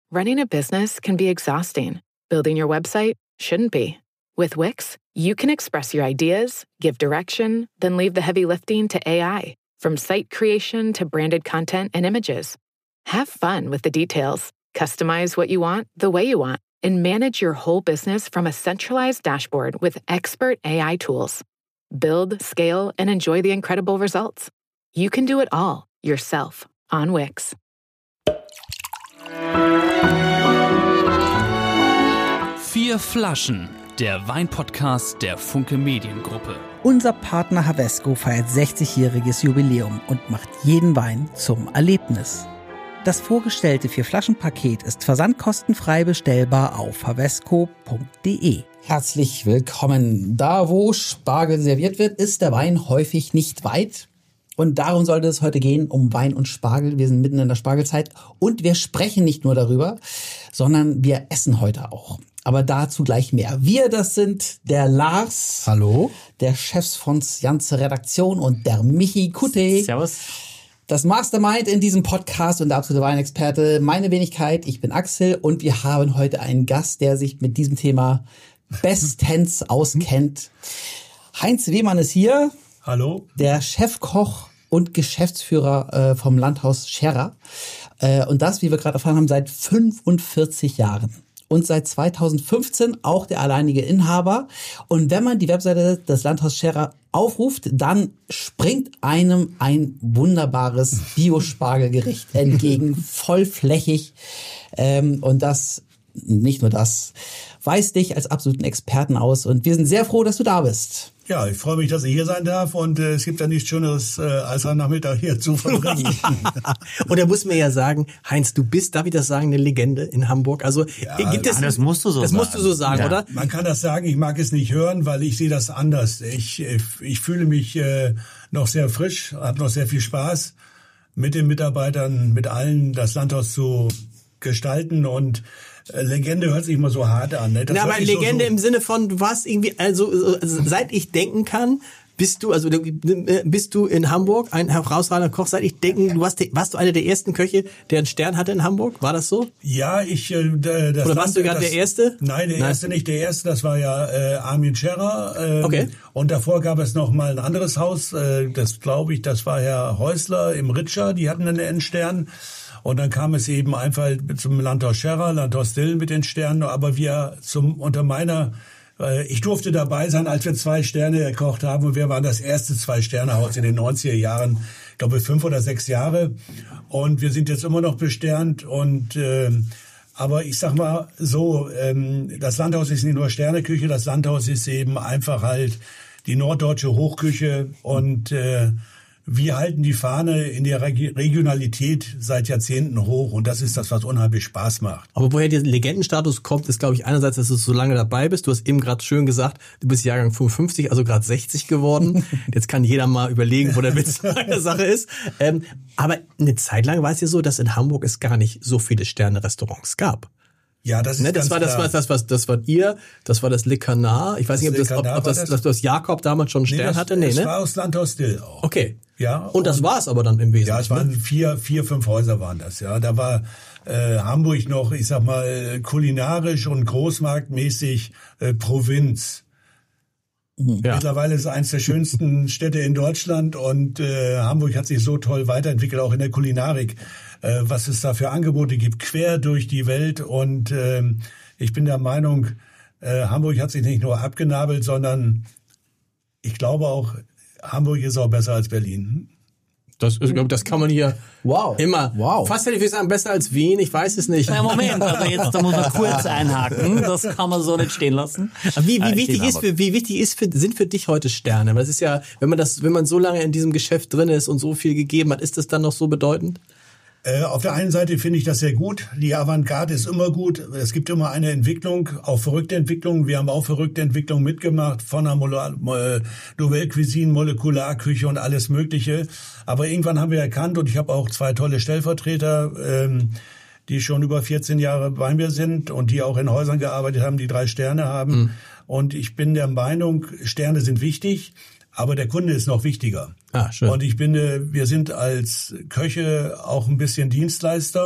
Running a business can be exhausting. Building your website shouldn't be. With Wix, you can express your ideas, give direction, then leave the heavy lifting to AI. From site creation to branded content and images. Have fun with the details. Customize what you want the way you want. And manage your whole business from a centralized dashboard with expert AI tools. Build, scale, and enjoy the incredible results. You can do it all yourself on Wix. 4 Flaschen, der Weinpodcast der Funke Mediengruppe. Unser Partner Havesco feiert 60-jähriges Jubiläum und macht jeden Wein zum Erlebnis. Das vorgestellte 4-Flaschen-Paket ist versandkostenfrei bestellbar auf havesco.de. Herzlich willkommen. Da, wo Spargel serviert wird, ist der Wein häufig nicht weit. Und darum sollte es heute gehen, um Wein und Spargel. Wir sind mitten in der Spargelzeit und wir sprechen nicht nur darüber, sondern wir essen heute auch. Aber dazu gleich mehr. Wir, das sind der Lars. Hallo. Der Chefsfonds ganze Redaktion und der Michi Kutte. Servus. Das Mastermind in diesem Podcast und der absolute Weinexperte, meine Wenigkeit. Ich bin Axel und wir haben heute einen Gast, der sich mit diesem Thema bestens auskennt. Heinz Wehmann ist hier. Hallo. Der Chefkoch und Geschäftsführer vom Landhaus Scherrer. Und das, wie wir gerade erfahren haben, seit 45 Jahren. Und seit 2015 auch der alleinige Inhaber. Und wenn man die Webseite des Landhaus Scherrer aufruft, dann springt einem ein wunderbares Bio-Spargelgericht entgegen, vollflächig. Und das, nicht nur das, weist dich als absoluten Experten aus. Und wir sind sehr froh, dass du da bist. Ja, ich freue mich, dass ich hier sein darf und es gibt ja nichts Schöneres, als am Nachmittag hier zu verbringen. Und er muss mir ja sagen, Heinz, du bist, darf ich das sagen, eine Legende in Hamburg. Also ja, gibt es, das musst du so sagen. Das musst du so sagen, ja. Oder? Man kann das sagen, ich mag es nicht hören, weil ich sehe das anders. Ich fühle mich noch sehr frisch, habe noch sehr viel Spaß mit den Mitarbeitern, mit allen das Landhaus zu gestalten und Legende hört sich immer so hart an. Ne? Na, aber Legende so im Sinne von, du warst irgendwie, also seit ich denken kann, bist du in Hamburg ein herausragender Koch, seit ich denken, warst du einer der ersten Köche, der einen Stern hatte in Hamburg? War das so? Ja, Oder warst du gerade der Erste? Nein, Erste nicht. Der Erste, das war ja Armin Scherrer. Okay. Und davor gab es noch mal ein anderes Haus, das glaube ich, das war Herr Häusler im Ritscher, die hatten einen N-Stern. Und dann kam es eben einfach zum Landhaus Scherrer, Landhaus Dillen mit den Sternen, aber ich durfte dabei sein, als wir 2 Sterne gekocht haben und wir waren das erste 2-Sterne-Haus in den 90er Jahren, ich glaube 5 oder 6 Jahre und wir sind jetzt immer noch besternt und aber ich sag mal so, das Landhaus ist nicht nur Sterneküche, das Landhaus ist eben einfach halt die norddeutsche Hochküche und wir halten die Fahne in der Regionalität seit Jahrzehnten hoch und das ist das, was unheimlich Spaß macht. Aber woher der Legendenstatus kommt, ist, glaube ich, einerseits, dass du so lange dabei bist. Du hast eben gerade schön gesagt, du bist Jahrgang 55, also gerade 60 geworden. Jetzt kann jeder mal überlegen, wo der Witz bei der Sache ist. Aber eine Zeit lang war es ja so, dass in Hamburg es gar nicht so viele Sterne-Restaurants gab. Ja, das ist das war das Le Canard. Ich weiß nicht, ob das Jakob damals schon einen Stern hatte. Nee, das war aus Landhaus Dill auch. Okay. Ja. Und das war's aber dann im Wesentlichen. Ja, es waren 4, 5 Häuser waren das. Ja, da war Hamburg noch, ich sag mal, kulinarisch und großmarktmäßig Provinz. Ja. Mittlerweile ist es eines der schönsten Städte in Deutschland und Hamburg hat sich so toll weiterentwickelt, auch in der Kulinarik, was es da für Angebote gibt, quer durch die Welt. Und ich bin der Meinung, Hamburg hat sich nicht nur abgenabelt, sondern ich glaube auch, Hamburg ist auch besser als Berlin. Das kann man hier immer. Wow. Fast hätte ich sagen, besser als Wien, ich weiß es nicht. Na, Moment, also jetzt, da muss man kurz einhaken. Das kann man so nicht stehen lassen. Wie wichtig sind für dich heute Sterne? Weil es ist ja, wenn man so lange in diesem Geschäft drin ist und so viel gegeben hat, ist das dann noch so bedeutend? Auf der einen Seite finde ich das sehr gut. Die Avantgarde ist immer gut. Es gibt immer eine Entwicklung, auch verrückte Entwicklungen. Wir haben auch verrückte Entwicklungen mitgemacht von der Nouvelle Cuisine, Molekularküche und alles Mögliche. Aber irgendwann haben wir erkannt, und ich habe auch 2 tolle Stellvertreter, die schon über 14 Jahre bei mir sind und die auch in Häusern gearbeitet haben, die 3 Sterne haben. Mhm. Und ich bin der Meinung, Sterne sind wichtig. Aber der Kunde ist noch wichtiger. Ah, schön. Und ich finde, wir sind als Köche auch ein bisschen Dienstleister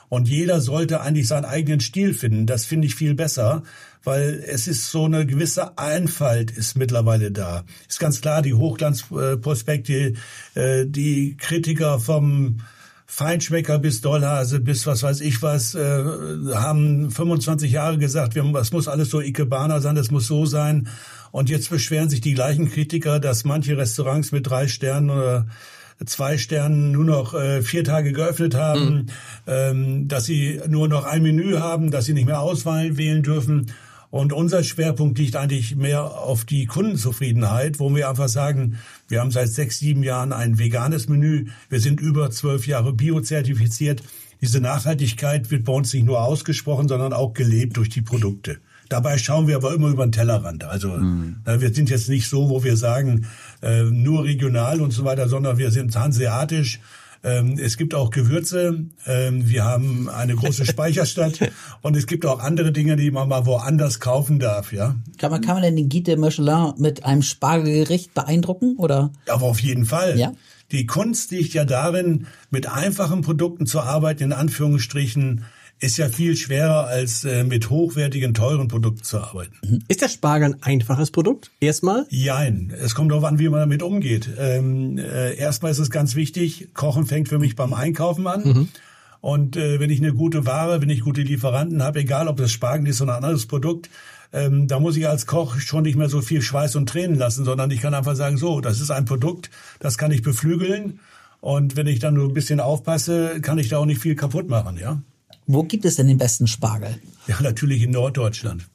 Und jeder sollte eigentlich seinen eigenen Stil finden. Das finde ich viel besser, weil es ist so eine gewisse Einfalt ist mittlerweile da. Ist ganz klar, die Hochglanzprospekte, die Kritiker vom Feinschmecker bis Dollhase bis was weiß ich was, haben 25 Jahre gesagt, es muss alles so Ikebana sein, das muss so sein. Und jetzt beschweren sich die gleichen Kritiker, dass manche Restaurants mit 3 Sternen oder 2 Sternen nur noch 4 Tage geöffnet haben, dass sie nur noch ein Menü haben, dass sie nicht mehr auswählen dürfen. Und unser Schwerpunkt liegt eigentlich mehr auf die Kundenzufriedenheit, wo wir einfach sagen, wir haben seit 6, 7 Jahren ein veganes Menü. Wir sind über 12 Jahre biozertifiziert. Diese Nachhaltigkeit wird bei uns nicht nur ausgesprochen, sondern auch gelebt durch die Produkte. Dabei schauen wir aber immer über den Tellerrand. Also wir sind jetzt nicht so, wo wir sagen, nur regional und so weiter, sondern wir sind hanseatisch. Es gibt auch Gewürze, wir haben eine große Speicherstadt und es gibt auch andere Dinge, die man mal woanders kaufen darf, ja. Kann man denn den Guide de Michelin mit einem Spargelgericht beeindrucken, oder? Aber auf jeden Fall. Ja? Die Kunst liegt ja darin, mit einfachen Produkten zu arbeiten, in Anführungsstrichen, ist ja viel schwerer, als mit hochwertigen, teuren Produkten zu arbeiten. Ist der Spargel ein einfaches Produkt? Erstmal? Jein. Es kommt darauf an, wie man damit umgeht. Erstmal ist es ganz wichtig, Kochen fängt für mich beim Einkaufen an. Und wenn ich eine gute Ware, wenn ich gute Lieferanten habe, egal ob das Spargel ist oder ein anderes Produkt, da muss ich als Koch schon nicht mehr so viel Schweiß und Tränen lassen, sondern ich kann einfach sagen, so, das ist ein Produkt, das kann ich beflügeln. Und wenn ich dann nur ein bisschen aufpasse, kann ich da auch nicht viel kaputt machen, ja. Wo gibt es denn den besten Spargel? Ja, natürlich in Norddeutschland.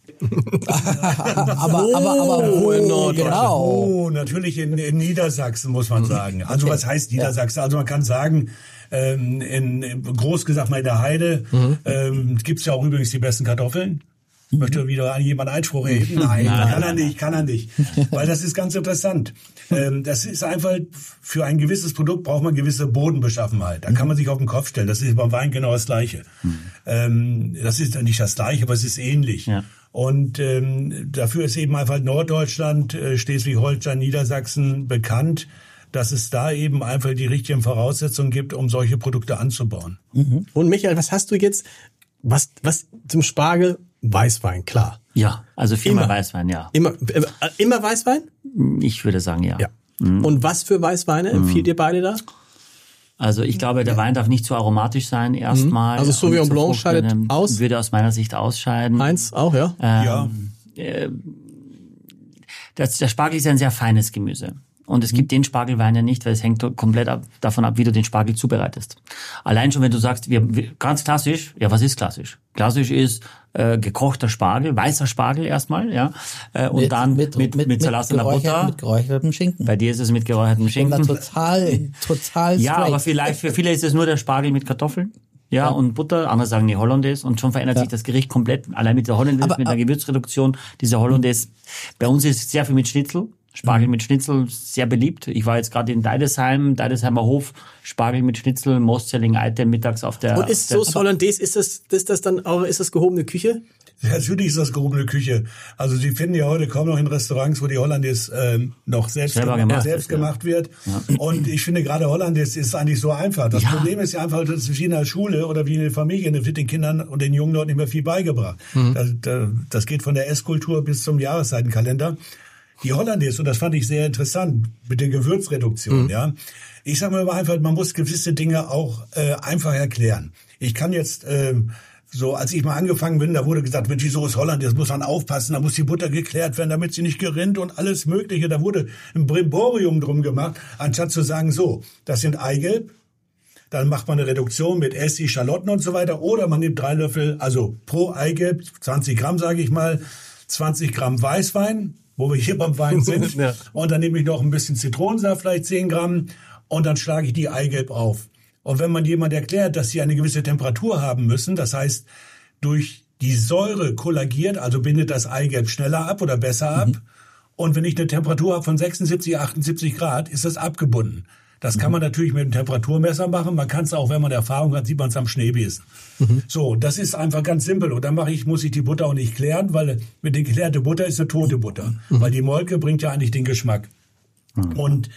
aber wo in Norddeutschland? Genau. Oh, natürlich in Niedersachsen, muss man sagen. Also was heißt Niedersachsen? Also man kann sagen, groß gesagt mal in der Heide gibt's ja auch übrigens die besten Kartoffeln. Möchte wieder jemand Einspruch erheben? Nein, kann er nicht. Weil das ist ganz interessant. Das ist einfach, für ein gewisses Produkt braucht man gewisse Bodenbeschaffenheit. Da kann man sich auf den Kopf stellen. Das ist beim Wein genau das Gleiche. Das ist nicht das Gleiche, aber es ist ähnlich. Ja. Und dafür ist eben einfach Norddeutschland, Schleswig-Holstein, Niedersachsen bekannt, dass es da eben einfach die richtigen Voraussetzungen gibt, um solche Produkte anzubauen. Und Michael, was hast du jetzt, was zum Spargel? Weißwein, klar. Ja, also viermal Weißwein, ja. Immer Weißwein? Ich würde sagen, ja. Und was für Weißweine empfiehlt ihr beide da? Also ich glaube, der Wein darf nicht zu aromatisch sein, erstmal. Also Sauvignon Blanc scheidet aus? Würde aus meiner Sicht ausscheiden. Eins auch, ja? Der Spargel ist ein sehr feines Gemüse. Und es gibt den Spargelwein ja nicht, weil es hängt komplett davon ab, wie du den Spargel zubereitest. Allein schon, wenn du sagst, ganz klassisch, ja, was ist klassisch? Klassisch ist gekochter Spargel, weißer Spargel erstmal, ja, und dann mit zerlassener Butter. Mit geräuchertem Schinken. Bei dir ist es mit geräuchertem Schinken. Total straight. Ja, aber vielleicht für viele ist es nur der Spargel mit Kartoffeln. Ja, und Butter, andere sagen die Hollandaise, und schon verändert sich das Gericht komplett, allein mit der Hollandaise, mit der Gewürzreduktion. Diese Hollandaise, bei uns ist sehr viel mit Schnitzel. Spargel mit Schnitzel, sehr beliebt. Ich war jetzt gerade in Deidesheimer Hof, Spargel mit Schnitzel, Most-Selling-Item mittags auf der... Und ist Sauce Hollandaise, ist das dann auch, ist das gehobene Küche? Ja, natürlich ist das gehobene Küche. Also Sie finden ja heute kaum noch in Restaurants, wo die Hollandaise noch selbst gemacht wird. Ja. Und ich finde gerade Hollandaise ist eigentlich so einfach. Das Problem ist ja einfach, das ist wie in der Schule oder wie in der Familie, da wird den Kindern und den jungen Leuten nicht mehr viel beigebracht. Das geht von der Esskultur bis zum Jahreszeitenkalender. Die Hollandaise, und das fand ich sehr interessant, mit der Gewürzreduktion, ja. Ich sage mal einfach, man muss gewisse Dinge auch einfach erklären. Ich kann jetzt, so als ich mal angefangen bin, da wurde gesagt, Mensch, die Sauce Hollandaise, muss man aufpassen, da muss die Butter geklärt werden, damit sie nicht gerinnt und alles Mögliche. Da wurde ein Brimborium drum gemacht, anstatt zu sagen, so, das sind Eigelb, dann macht man eine Reduktion mit Essig, Schalotten und so weiter, oder man nimmt 3 Löffel, also pro Eigelb, 20 Gramm, sage ich mal, 20 Gramm Weißwein, wo wir hier beim Wein sind. Ja. Und dann nehme ich noch ein bisschen Zitronensaft, vielleicht 10 Gramm, und dann schlage ich die Eigelb auf. Und wenn man jemand erklärt, dass sie eine gewisse Temperatur haben müssen, das heißt, durch die Säure kollagiert, also bindet das Eigelb schneller ab oder besser ab. Und wenn ich eine Temperatur habe von 76, 78 Grad, ist das abgebunden. Das kann man natürlich mit einem Temperaturmesser machen. Man kann es auch, wenn man Erfahrung hat, sieht man es am Schneebesen. So, das ist einfach ganz simpel. Und dann muss ich die Butter auch nicht klären, weil mit der geklärte Butter ist eine tote Butter. Weil die Molke bringt ja eigentlich den Geschmack. Und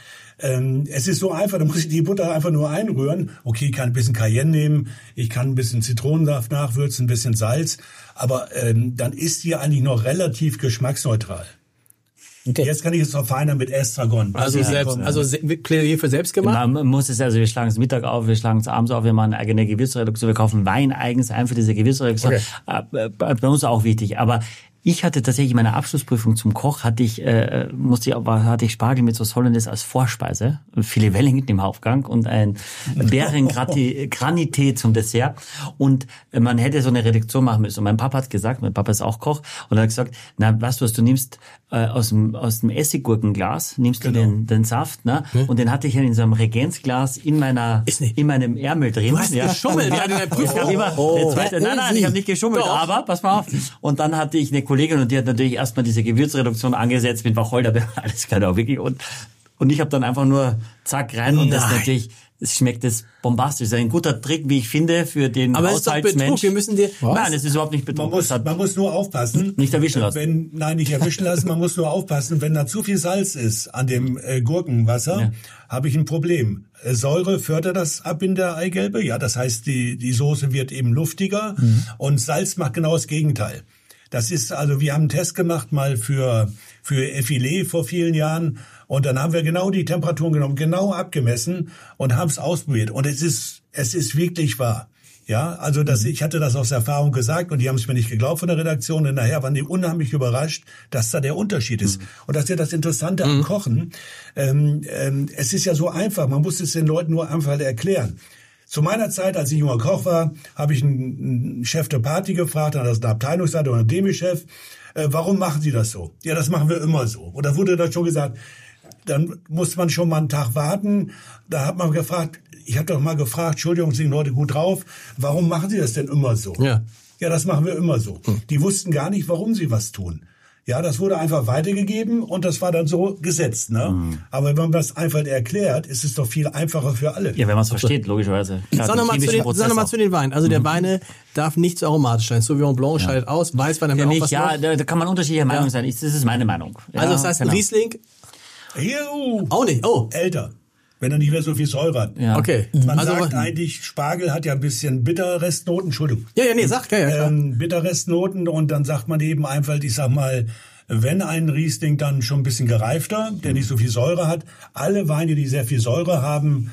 Es ist so einfach, da muss ich die Butter einfach nur einrühren. Okay, ich kann ein bisschen Cayenne nehmen, ich kann ein bisschen Zitronensaft nachwürzen, ein bisschen Salz, aber dann ist die eigentlich noch relativ geschmacksneutral. Okay. Jetzt kann ich es verfeinern mit Estragon. Plädoyer für selbst gemacht? Man muss es wir schlagen es Mittag auf, wir schlagen es abends auf, wir machen eine eigene Gewürzreduktion, wir kaufen Wein eigens ein für diese Gewürzreduktion. Okay. Bei uns auch wichtig, aber ich hatte tatsächlich meine Abschlussprüfung zum Koch, hatte ich Spargel mit Sauce Hollandaise als Vorspeise, Filet Wellington im Hauptgang und ein Beerengranité zum Dessert. Und man hätte so eine Reduktion machen müssen. Und mein Papa hat gesagt, mein Papa ist auch Koch, und er hat gesagt, na, weißt du was, du nimmst aus dem Essiggurkenglas, nimmst du den Saft, ne? Und den hatte ich in so einem Regenzglas in meinem Ärmel drin. Du hast geschummelt, ja, in der Prüfung. Nein, ich habe nicht geschummelt, aber pass mal auf. Und dann hatte ich eine Kollegin, und die hat natürlich erstmal diese Gewürzreduktion angesetzt mit Wacholderbeeren, alles klar, auch wirklich. Und ich habe dann einfach nur zack rein, und das natürlich, es schmeckt das bombastisch. Das ist ein guter Trick, wie ich finde, für den Haushaltsmensch. Aber es ist doch Betrug, wir müssen dir... Nein, es ist überhaupt nicht Betrug. Man muss nur aufpassen. Nicht erwischen lassen. Nicht erwischen lassen, man muss nur aufpassen. Wenn da zu viel Salz ist an dem Gurkenwasser, habe ich ein Problem. Säure fördert das ab in der Eigelbe, ja, das heißt, die Soße wird eben luftiger, und Salz macht genau das Gegenteil. Das ist, also wir haben einen Test gemacht mal für Filet vor vielen Jahren, und dann haben wir genau die Temperaturen genommen, genau abgemessen und haben es ausprobiert, und es ist wirklich wahr. Ja, also ich hatte das aus Erfahrung gesagt, und die haben es mir nicht geglaubt von der Redaktion, und nachher waren die unheimlich überrascht, dass da der Unterschied ist. Und das ist ja das Interessante am Kochen. Es ist ja so einfach, man muss es den Leuten nur einfach erklären. Zu meiner Zeit, als ich junger Koch war, habe ich einen Chef de Partie gefragt, dann ist ein Abteilungsleiter oder ein Demi-Chef, warum machen Sie das so? Ja, das machen wir immer so. Und da wurde dann schon gesagt, dann musste man schon mal einen Tag warten. Da hat man gefragt, ich habe doch mal gefragt, Entschuldigung, sind Leute gut drauf, warum machen Sie das denn immer so? Ja, das machen wir immer so. Die wussten gar nicht, warum sie was tun. Ja, das wurde einfach weitergegeben, und das war dann so gesetzt, ne? Aber wenn man das einfach erklärt, ist es doch viel einfacher für alle. Ja, wenn man es versteht, logischerweise. Sag nochmal zu den Weinen. Also der Weine darf nicht so aromatisch sein. Sauvignon Blanc scheidet aus, Weißwein haben wir auch was noch. Ja, da kann man unterschiedlicher Meinung sein. Das ist meine Meinung. Ja, also das heißt, genau. Riesling? Auch nicht. Älter. Wenn er nicht mehr so viel Säure hat. Ja. Okay. Man sagt eigentlich, Spargel hat ja ein bisschen Bitterrestnoten. Entschuldigung. Sag. Bitterrestnoten, und dann sagt man eben einfach, ich sag mal, wenn ein Riesling dann schon ein bisschen gereifter, der nicht so viel Säure hat, alle Weine, die sehr viel Säure haben,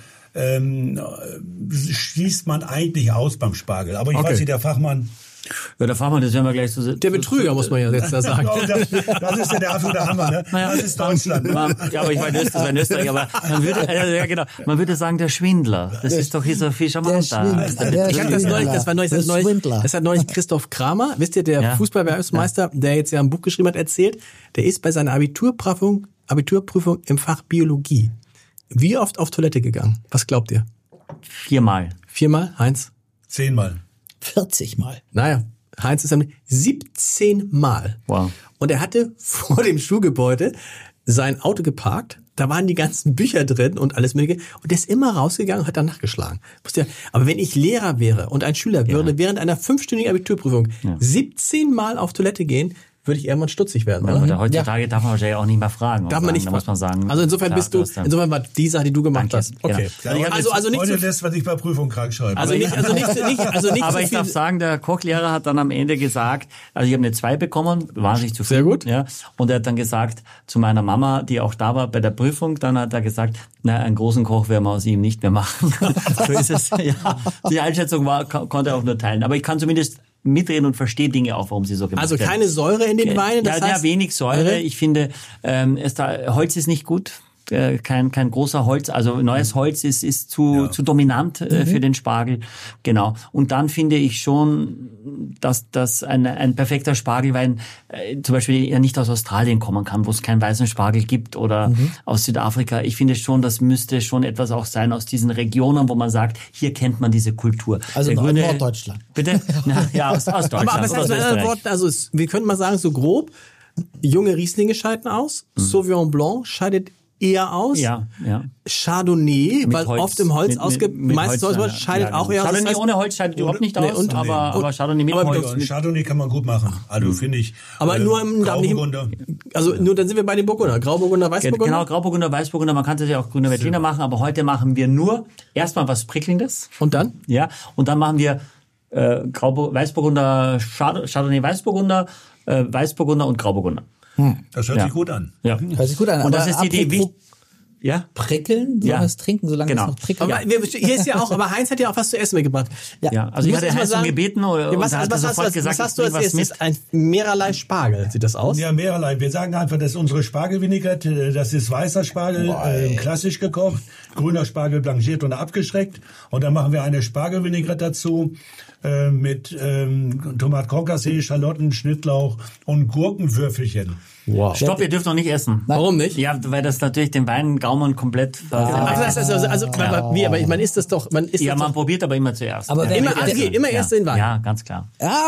schließt man eigentlich aus beim Spargel. Aber ich weiß nicht, der Fachmann... Ja, der Fachmann, das werden wir gleich so... Der Betrüger, muss man ja jetzt da sagen. Das ist der absolute Hammer, ne? Naja, das ist Deutschland. Ja, aber ich war in Österreich, aber man würde sagen, der Schwindler. Das ist doch hier so viel charmanter. Das hat neulich Christoph Kramer, wisst ihr, der Fußball-Weltmeister, der jetzt ja ein Buch geschrieben hat, erzählt, der ist bei seiner Abiturprüfung im Fach Biologie wie oft auf Toilette gegangen? Was glaubt ihr? 4-mal. 4-mal? Heinz? 10-mal. 40-mal. Naja, Heinz ist 17 Mal. Wow. Und er hatte vor dem Schulgebäude sein Auto geparkt, da waren die ganzen Bücher drin und alles mögliche, und der ist immer rausgegangen und hat dann nachgeschlagen. Aber wenn ich Lehrer wäre und ein Schüler würde während einer 5-stündigen Abiturprüfung 17 Mal auf Toilette gehen, würde ich irgendwann stutzig werden, oder? Ja, heutzutage darf man wahrscheinlich auch nicht mehr fragen. Darf man nicht, da muss man sagen. Also insofern insofern war die Sache, die du gemacht hast. Okay. Genau. Also nicht heute lässt man sich bei Prüfung krank schreiben. Also nicht. Aber ich darf sagen, der Kochlehrer hat dann am Ende gesagt, also ich habe eine 2 bekommen, wahnsinnig zufrieden. Sehr gut. Ja. Und er hat dann gesagt zu meiner Mama, die auch da war bei der Prüfung, dann hat er gesagt, einen großen Koch werden wir aus ihm nicht mehr machen. So ist es. Ja. Die Einschätzung konnte er auch nur teilen. Aber ich kann zumindest mitreden und verstehe Dinge auch, warum sie so gemacht werden. Also keine Säure in den Weinen? Das heißt, wenig Säure. Ich finde, Holz ist nicht gut. Kein großer Holz, also neues Holz ist zu dominant für den Spargel. Genau. Und dann finde ich schon, dass ein perfekter Spargelwein zum Beispiel ja nicht aus Australien kommen kann, wo es keinen weißen Spargel gibt, oder aus Südafrika. Ich finde schon, das müsste schon etwas auch sein aus diesen Regionen, wo man sagt, hier kennt man diese Kultur. Also in Norddeutschland. Bitte? Ja, aus Deutschland. Aber es heißt mit anderen Worten, also wir können mal sagen, so grob, junge Rieslinge scheiden aus, Sauvignon Blanc scheidet eher aus. Ja. Chardonnay, weil Holz. oft im Holz Mit meistens Holz, Holz scheidet auch eher aus. Chardonnay Das heißt, ohne Holz scheidet überhaupt nicht aus, aber Chardonnay mit aber Holz. Chardonnay kann man gut machen. Also finde ich. aber nur im Grauburgunder. Also nur dann sind wir bei den Burgunder. Grauburgunder, Weißburgunder. Genau, Grauburgunder, Weißburgunder, man kann das ja auch grüner Veltliner machen, aber heute machen wir nur erstmal was Prickelndes. Und dann? Ja, und dann machen wir Weißburgunder, Chardonnay, Weißburgunder, Weißburgunder und Grauburgunder. Das hört sich gut an. Ja. Hört sich gut an. Und das aber ist die Idee, wie... Ja? Prickeln, sollen wir es trinken, solange Genau. es noch prickelt. Aber hier ist ja auch, aber Heinz hat ja auch was zu essen mitgebracht. Ja, also ich hatte Heinz gebeten und was er hat sofort gesagt, was hast du als was erstes? mit. Ein mehrerlei Spargel, sieht das aus? Ja, mehrerlei. Wir sagen einfach, das ist unsere Spargelvinaigrette. Das ist weißer Spargel, klassisch gekocht, grüner Spargel blanchiert und abgeschreckt. Und dann machen wir eine Spargelvinaigrette dazu mit Tomat Concassé, Schalotten, Schnittlauch und Gurkenwürfelchen. Wow. Stopp, ihr dürft noch nicht essen. Warum nicht? Ja, weil das natürlich den Weingaumen komplett aber man isst das doch, man probiert aber immer zuerst. Aber immer erst den Wein. Ja, ganz klar.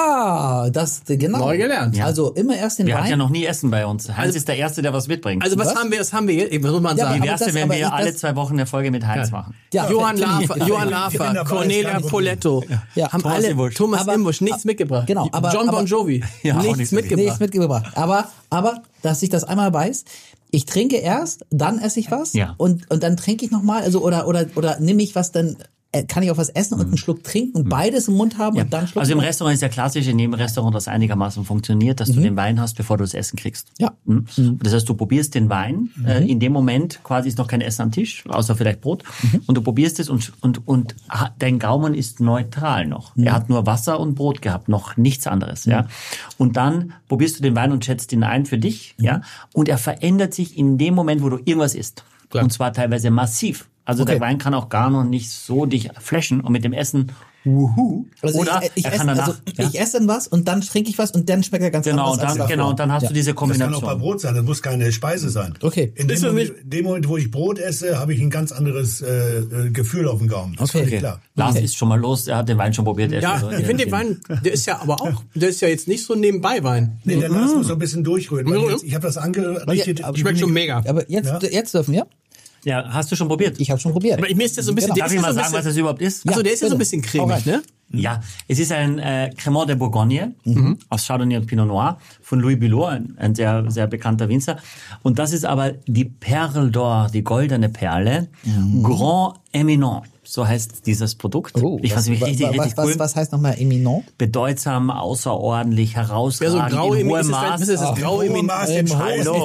Genau. Neu gelernt. Ja. Also immer erst den Wir Wein. hatten ja noch nie Essen bei uns. Heinz ist der Erste, der was mitbringt. Also was haben wir jetzt? Was muss man sagen? Wie wär's denn, aber wenn das- wir aber alle das- 2 Wochen eine Folge mit Heinz machen? Ja, Johann Kinder Lafer, weiß, Cornelia kein Problem. Poletto, Ja. haben Thomas alle, Imbusch. Thomas Aber- Imbusch, nichts mitgebracht. Genau, aber- John Bon Jovi, Ja, auch nichts nichts mitgebracht. Nichts mitgebracht. Aber, dass ich das einmal weiß, ich trinke erst, dann esse ich was Ja. und dann trinke ich nochmal, also oder nehme ich was, dann kann ich auch was essen und einen Schluck trinken und beides im Mund haben Ja. und dann Schluck. Also im Restaurant ist ja klassisch, in jedem Restaurant, das einigermaßen funktioniert, dass du den Wein hast, bevor du das Essen kriegst. Ja. Mhm. Das heißt, du probierst den Wein, in dem Moment quasi ist noch kein Essen am Tisch, außer vielleicht Brot, und du probierst es und dein Gaumen ist neutral noch. Er hat nur Wasser und Brot gehabt, noch nichts anderes, ja. Und dann probierst du den Wein und schätzt ihn ein für dich, ja. Und er verändert sich in dem Moment, wo du irgendwas isst. Klar. Und zwar teilweise massiv. Also der Wein kann auch gar noch nicht so dich flashen und mit dem Essen Also oder ich er esse, kann danach. also ich esse dann was und dann trinke ich was und dann schmeckt er ganz Genau, anders und als dann, davor. genau, und dann hast du diese Das kann auch bei Kombination. Brot sein, das muss keine Speise sein. Okay. In dem Moment, wo ich Brot esse, habe ich ein ganz anderes Gefühl auf dem Gaumen. Das ist völlig klar. Lars ist schon mal los, er hat den Wein schon probiert. Ja, ich finde den Wein, der ist ja aber auch, der ist ja jetzt nicht so nebenbei Wein. Nee, der Lars muss so ein bisschen durchrühren. Weil jetzt, ich habe das angerichtet. Ja, Schmeckt schon mega. Aber jetzt dürfen wir. Ja, hast du schon probiert? Ich habe schon probiert. Aber mir ist der so ein bisschen, der Darf ist ich ja mal so ein sagen, was bisschen, das überhaupt ist? also der ist ja so ein bitte. bisschen Hau cremig, rein. ne? Ja, es ist ein Cremant de Bourgogne aus Chardonnay und Pinot Noir von Louis Bilot, ein sehr, sehr bekannter Winzer. Und das ist aber die Perle d'Or, die goldene Perle, Grand Éminent. So heißt dieses Produkt. Ich fand es richtig, richtig cool. Was heißt nochmal Eminent? Bedeutsam, außerordentlich, Ja, so herausragend, graue in hohem Eminenz, Maß. ist das graue Hohe Maß im Hallo.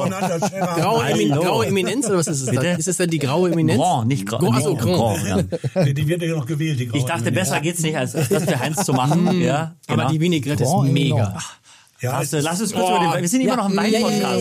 graue Eminenz oder was ist es Bitte? dann? Ist das dann die graue Eminenz? Grand, nicht Grand. Grand, also Grand, ja. Die wird ja noch gewählt. Die Ich dachte, besser geht's nicht, als das für Heinz zu machen. Ja, Aber genau. die Vinaigrette ist Grand mega. Eminent. Ja, Lass uns kurz über den Wein. Wir sind immer noch im Wein-Podcast.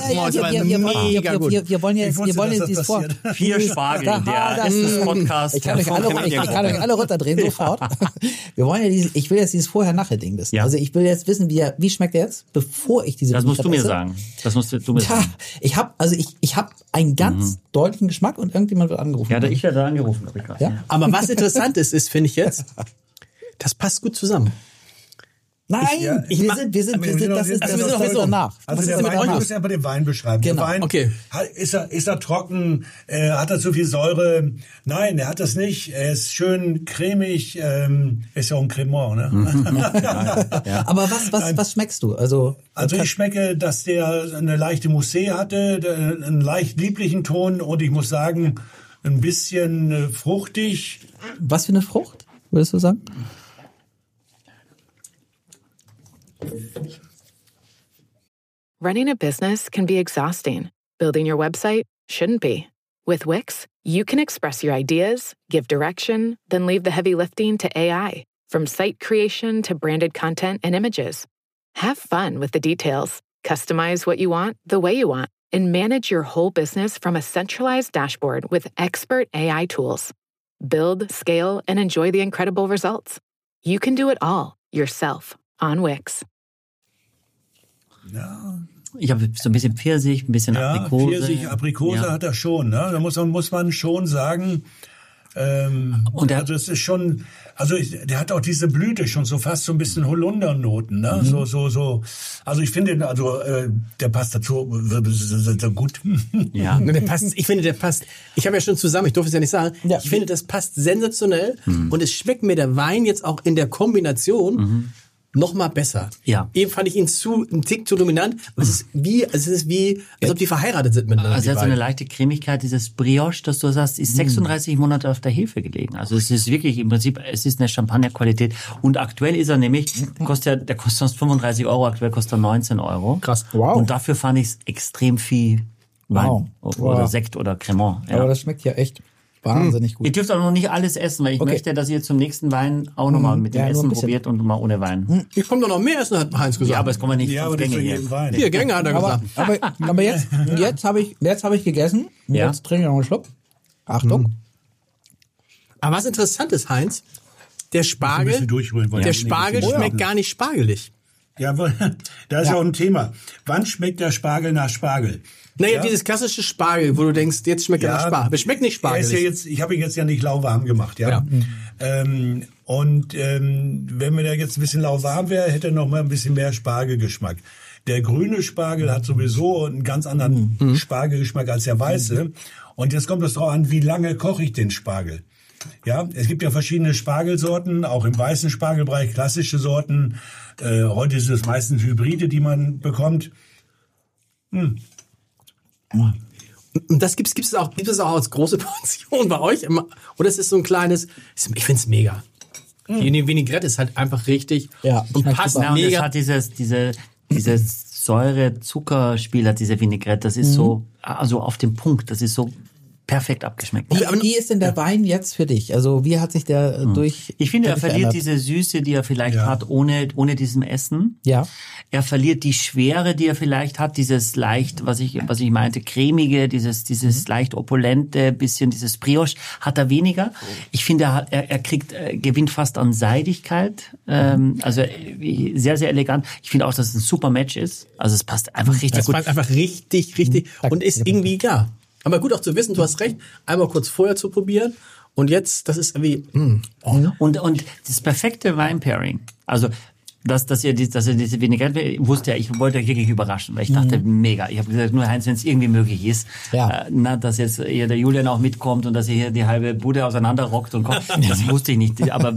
Wir wollen jetzt dieses vor. 4 Spargel, Da, der das- Essenspodcast. Ich kann euch alle runterdrehen sofort. Wir wollen ja ich will jetzt dieses Vorher-Nachher-Ding wissen. Ja. Also ich will jetzt wissen, wie schmeckt der jetzt, bevor ich diese Das musst du mir esse. sagen. Das musst du mir Ja, sagen. ich habe einen ganz deutlichen Geschmack und irgendjemand wird angerufen. Ja, ich werde angerufen, glaube ich gerade. Ja? Aber was interessant ist, finde ich jetzt, das passt gut zusammen. Nein, wir sind danach. Also der Wein, du musst ja bei dem Wein beschreiben. Genau. Der Wein, Okay. ist er trocken? Hat er zu viel Säure? Nein, er hat das nicht. Er ist schön cremig. Ist ja auch ein Cremant, ne? Aber was schmeckst du? Also Ich schmecke, dass der eine leichte Moussé hatte, einen leicht lieblichen Ton und ich muss sagen, ein bisschen fruchtig. was für eine Frucht, würdest du sagen? Running a business can be exhausting. Building your website shouldn't be. With Wix, you can express your ideas, give direction, then leave the heavy lifting to AI. From site creation to branded content and images. Have fun with the details. Customize what you want the way you want. And manage your whole business from a centralized dashboard with expert AI tools. Build, scale, and enjoy the incredible results. You can do it all yourself on Wix. Ja, Ich habe so ein bisschen Pfirsich, ein bisschen Aprikose. Pfirsich, Aprikose Ja. hat er schon. Ne? Da muss man schon sagen, Und also es ist schon, der hat auch diese Blüte schon so fast so ein bisschen Holundernoten, ne? So. Also ich finde, der passt dazu so gut. Ja, der passt. Ich finde, der passt. Ich habe ja schon zusammen. Ich durfte es ja nicht sagen. Ja. Ich finde, das passt sensationell und es schmeckt mir der Wein jetzt auch in der Kombination noch mal besser. Ja. Eben fand ich ihn einen Tick zu dominant. Es ist wie, als ob die verheiratet sind miteinander. Also er hat so eine leichte Cremigkeit, dieses Brioche, das du sagst, ist 36 Monate auf der Hefe gelegen. Also es ist wirklich im Prinzip, es ist eine Champagnerqualität. Und aktuell ist er nämlich, der kostet sonst 35 €, aktuell kostet er 19 €. Krass. Wow. Und dafür fand ich es extrem viel Wein oder Sekt oder Cremant. Ja. Aber das schmeckt ja echt wahnsinnig gut. Ihr dürft auch noch nicht alles essen, weil ich möchte, dass ihr zum nächsten Wein auch nochmal mit dem Essen probiert und mal ohne Wein. Ich komme doch noch mehr essen, hat Heinz gesagt. Ja, aber es kommen wir nicht Ja, auf aber das Gänge ist hier. jeden Wein. Hier, Gänge hat er gesagt. Aber jetzt habe ich gegessen. Ja. Jetzt trinke ich noch einen Schluck. Achtung. Aber was interessant ist, Heinz, der Spargel schmeckt gar nicht spargelig. Ja, da ist ja auch ein Thema. Wann schmeckt der Spargel nach Spargel? Naja, dieses klassische Spargel, wo du denkst, jetzt schmeckt er nach Spargel. Es schmeckt nicht spargelig. Ich habe ihn jetzt ja nicht lauwarm gemacht, ja. Wenn mir der jetzt ein bisschen lauwarm wäre, hätte er noch mal ein bisschen mehr Spargelgeschmack. Der grüne Spargel hat sowieso einen ganz anderen Spargelgeschmack als der weiße. Und jetzt kommt es darauf an, wie lange koche ich den Spargel. Ja, es gibt ja verschiedene Spargelsorten, auch im weißen Spargelbereich, klassische Sorten. Heute ist es meistens Hybride, die man bekommt. Und das gibt es auch als große Portion bei euch? Oder ist es so ein kleines, ich finde es mega. Die Vinaigrette ist halt einfach richtig und passt Ja, und mega. es hat dieses Säure-Zuckerspiel hat diese Vinaigrette, das ist so, also auf den Punkt, das ist so perfekt abgeschmeckt. Wie ist denn der Wein jetzt für dich? Also wie hat sich der Ich finde, er verliert verändert? diese Süße, die er vielleicht hat, ohne diesem Essen. Ja. Er verliert die Schwere, die er vielleicht hat, dieses leicht, was ich meinte, cremige, dieses leicht opulente, bisschen dieses Brioche, hat er weniger. Ich finde, er gewinnt fast an Seidigkeit, also sehr, sehr elegant. Ich finde auch, dass es ein super Match ist. Also es passt einfach richtig Das gut. passt einfach richtig und ist irgendwie, aber gut auch zu wissen, du hast recht, einmal kurz vorher zu probieren und jetzt, das ist irgendwie, Und das perfekte Wine-Pairing, also dass ihr diese Vinaigrette, ich wollte euch wirklich überraschen, weil ich dachte, mega. Ich habe gesagt, nur Heinz, wenn es irgendwie möglich ist, dass jetzt hier der Julian auch mitkommt und dass ihr hier die halbe Bude auseinanderrockt und kommt, das wusste ich nicht. Aber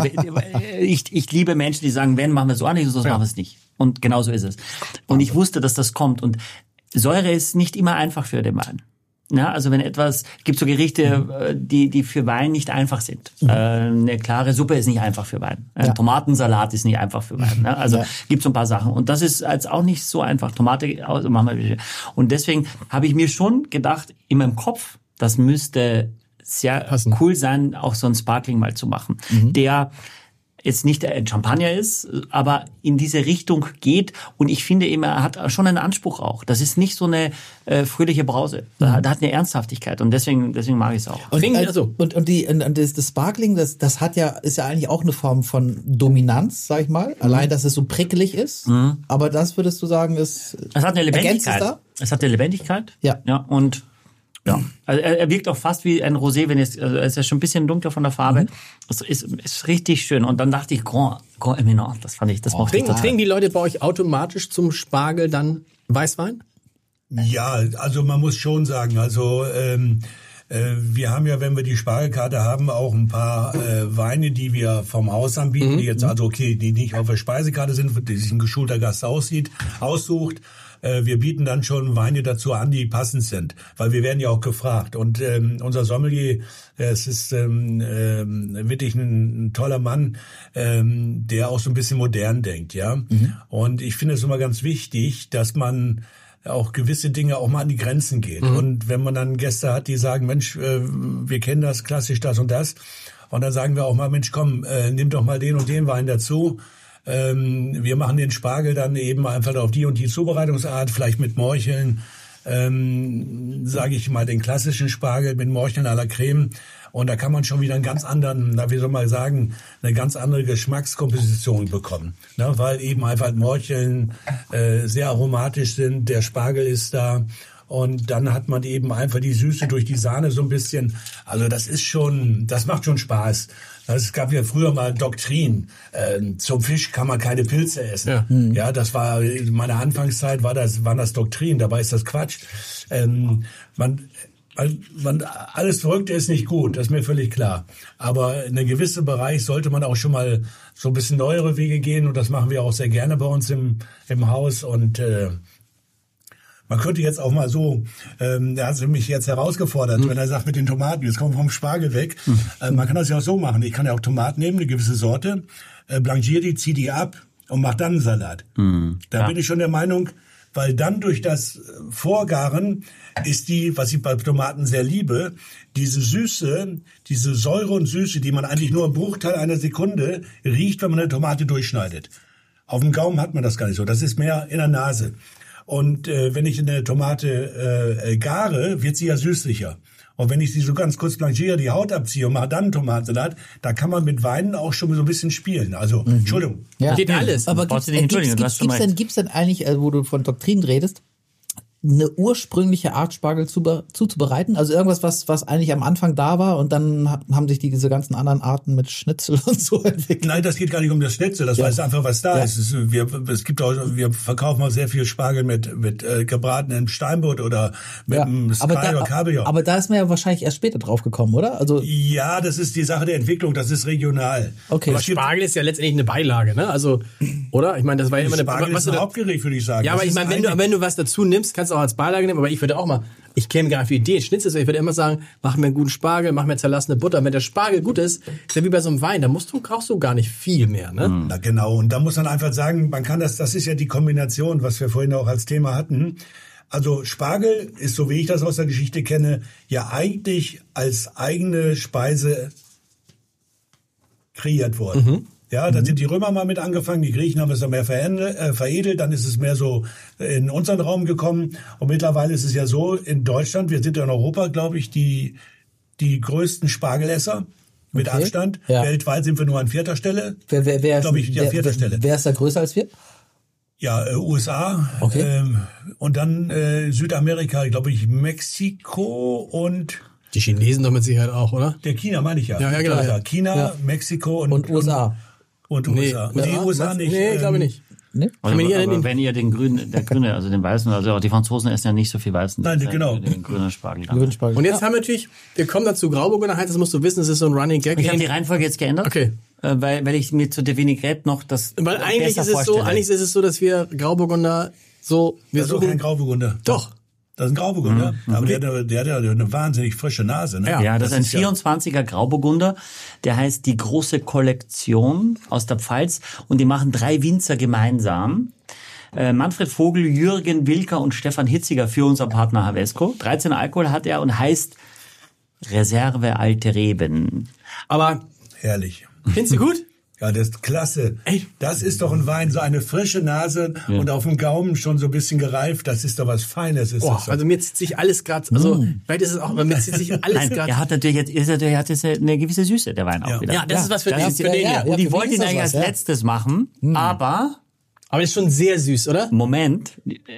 ich liebe Menschen, die sagen, wenn, machen wir es so nicht, sonst machen wir es nicht. Und genau so ist es. Und ich wusste, dass das kommt. Und Säure ist nicht immer einfach für den Wein. Ja, also wenn gibt so Gerichte, die für Wein nicht einfach sind. Eine klare Suppe ist nicht einfach für Wein. Tomatensalat ist nicht einfach für Wein. Ne? Also gibt so ein paar Sachen. Und das ist jetzt auch nicht so einfach. Tomate machen wir. Und deswegen habe ich mir schon gedacht, in meinem Kopf, das müsste sehr cool sein, auch so ein Sparkling mal zu machen. Der jetzt nicht ein Champagner ist, aber in diese Richtung geht. Und ich finde immer, er hat schon einen Anspruch auch. Das ist nicht so eine fröhliche Brause. Da hat eine Ernsthaftigkeit. Und deswegen mag ich es auch. Und das Sparkling, das ist ja eigentlich auch eine Form von Dominanz, sag ich mal. Allein, dass es so prickelig ist. Aber das würdest du sagen, es hat eine Lebendigkeit. Da? Es hat eine Lebendigkeit. Ja. Und also er wirkt auch fast wie ein Rosé, er ist ja schon ein bisschen dunkler von der Farbe. Das ist richtig schön. Und dann dachte ich, Grand Eminent, das mochte ich total. Trinken die Leute bei euch automatisch zum Spargel dann Weißwein? Ja, also man muss schon sagen, also wir haben ja, wenn wir die Spargelkarte haben, auch ein paar Weine, die wir vom Haus anbieten, die jetzt die nicht auf der Speisekarte sind, die sich ein geschulter Gast aussucht. Wir bieten dann schon Weine dazu an, die passend sind, weil wir werden ja auch gefragt. Und unser Sommelier, es ist wirklich ein toller Mann, der auch so ein bisschen modern denkt, ja. Und ich finde es immer ganz wichtig, dass man auch gewisse Dinge auch mal an die Grenzen geht. Und wenn man dann Gäste hat, die sagen, Mensch, wir kennen das klassisch, das und das. Und dann sagen wir auch mal, Mensch, komm, nimm doch mal den und den Wein dazu. Wir machen den Spargel dann eben einfach auf die und die Zubereitungsart, vielleicht mit Morcheln, sage ich mal, den klassischen Spargel mit Morcheln à la Creme. Und da kann man schon wieder einen ganz anderen, eine ganz andere Geschmackskomposition bekommen. Weil eben einfach Morcheln sehr aromatisch sind, der Spargel ist da. Und dann hat man eben einfach die Süße durch die Sahne so ein bisschen. Also das macht schon Spaß. Es gab ja früher mal Doktrin. Zum Fisch kann man keine Pilze essen. Ja, das war in meiner Anfangszeit waren das Doktrin. Dabei ist das Quatsch. Alles Verrückte ist nicht gut, das ist mir völlig klar. Aber in einem gewissen Bereich sollte man auch schon mal so ein bisschen neuere Wege gehen. Und das machen wir auch sehr gerne bei uns im Haus. Und man könnte jetzt auch mal so, der hat mich jetzt herausgefordert, wenn er sagt mit den Tomaten, jetzt kommen wir vom Spargel weg. Man kann das ja auch so machen. Ich kann ja auch Tomaten nehmen, eine gewisse Sorte, blanchiere die, ziehe die ab und mache dann einen Salat. Da bin ich schon der Meinung, weil dann durch das Vorgaren ist die, was ich bei Tomaten sehr liebe, diese Süße, diese Säure und Süße, die man eigentlich nur im Bruchteil einer Sekunde riecht, wenn man eine Tomate durchschneidet. Auf dem Gaumen hat man das gar nicht so. Das ist mehr in der Nase. Und wenn ich eine Tomate gare, wird sie ja süßlicher. Und wenn ich sie so ganz kurz blanchiere, die Haut abziehe und mache dann einen Tomatensalat, da kann man mit Weinen auch schon so ein bisschen spielen. Also, Entschuldigung. Ja. Geht alles. Aber gibt's denn eigentlich, wo du von Doktrin redest, eine ursprüngliche Art Spargel zuzubereiten? Also irgendwas, was eigentlich am Anfang da war und dann haben sich diese ganzen anderen Arten mit Schnitzel und so entwickelt? Nein, das geht gar nicht um das Schnitzel, das weiß einfach, was da ist. Wir verkaufen auch sehr viel Spargel mit gebratenem Steinbutt oder mit einem Sky oder Kabeljau. Aber da ist man ja wahrscheinlich erst später drauf gekommen, oder? Also ja, das ist die Sache der Entwicklung, das ist regional. Okay. Aber Spargel ist ja letztendlich eine Beilage, ne? Also, oder? Ich meine, das war ja immer Spargel ist ein Hauptgericht, würde ich sagen. Ja, aber ich meine, wenn du was dazu nimmst, kannst du auch als Beilage nehmen, aber ich würde auch mal, ich käme gar nicht auf die Idee, Schnitzel, ich würde immer sagen, mach mir einen guten Spargel, mach mir zerlassene Butter. Wenn der Spargel gut ist ja wie bei so einem Wein, da brauchst du gar nicht viel mehr, ne? Na genau, und da muss man einfach sagen, man kann das ist ja die Kombination, was wir vorhin auch als Thema hatten. Also Spargel ist, so wie ich das aus der Geschichte kenne, ja eigentlich als eigene Speise kreiert worden. Ja, dann sind die Römer mal mit angefangen, die Griechen haben es dann mehr veredelt, dann ist es mehr so in unseren Raum gekommen. Und mittlerweile ist es ja so, in Deutschland, wir sind ja in Europa, glaube ich, die größten Spargelesser mit Abstand. Ja. Weltweit sind wir nur an 4. Stelle. Wer glaube ich, 4. Stelle. Wer ist da größer als wir? Ja, USA. Okay. Und dann Südamerika, glaube ich, Mexiko und... Die Chinesen doch mit Sicherheit auch, oder? Der China meine ich ja. Ja, genau. Ja. China, Mexiko und USA. Und USA. Und die USA nicht. Nee, glaube ich nicht. Nee? Aber wenn ihr den Grüne, also den Weißen, also auch die Franzosen essen ja nicht so viel Weißen. Nein, genau. Den grünen Spargel. Und jetzt haben wir natürlich, wir kommen dazu Grauburgunder Heinz, das musst du wissen, das ist so ein Running Gag. Ich habe die Reihenfolge jetzt geändert. Okay. Weil ich mir zu der Vinaigrette noch das Weil eigentlich ist es so, dass wir Grauburgunder so, wir suchen kein Grauburgunder. Doch. Das ist ein Grauburgunder, aber der hat ja eine wahnsinnig frische Nase. Ne? Ja, das ist ein 24er Grauburgunder, der heißt die große Kollektion aus der Pfalz und die machen 3 Winzer gemeinsam. Manfred Vogel, Jürgen Wilker und Stefan Hitziger für unser Partner Havesco. 13 Alkohol hat er und heißt Reserve Alte Reben. Aber herrlich. Findest du gut? Ja, das ist klasse. Ey. Das ist doch ein Wein, so eine frische Nase und auf dem Gaumen schon so ein bisschen gereift. Das ist doch was Feines. Ist das so. Also mir zieht sich alles gerade, also vielleicht ist es auch, aber mir zieht sich alles gerade. Er hat natürlich jetzt eine gewisse Süße, der Wein auch wieder. Ja, das ist was für den. Ja. Und ich wollte ihn eigentlich als letztes machen, aber ist schon sehr süß, oder? Moment,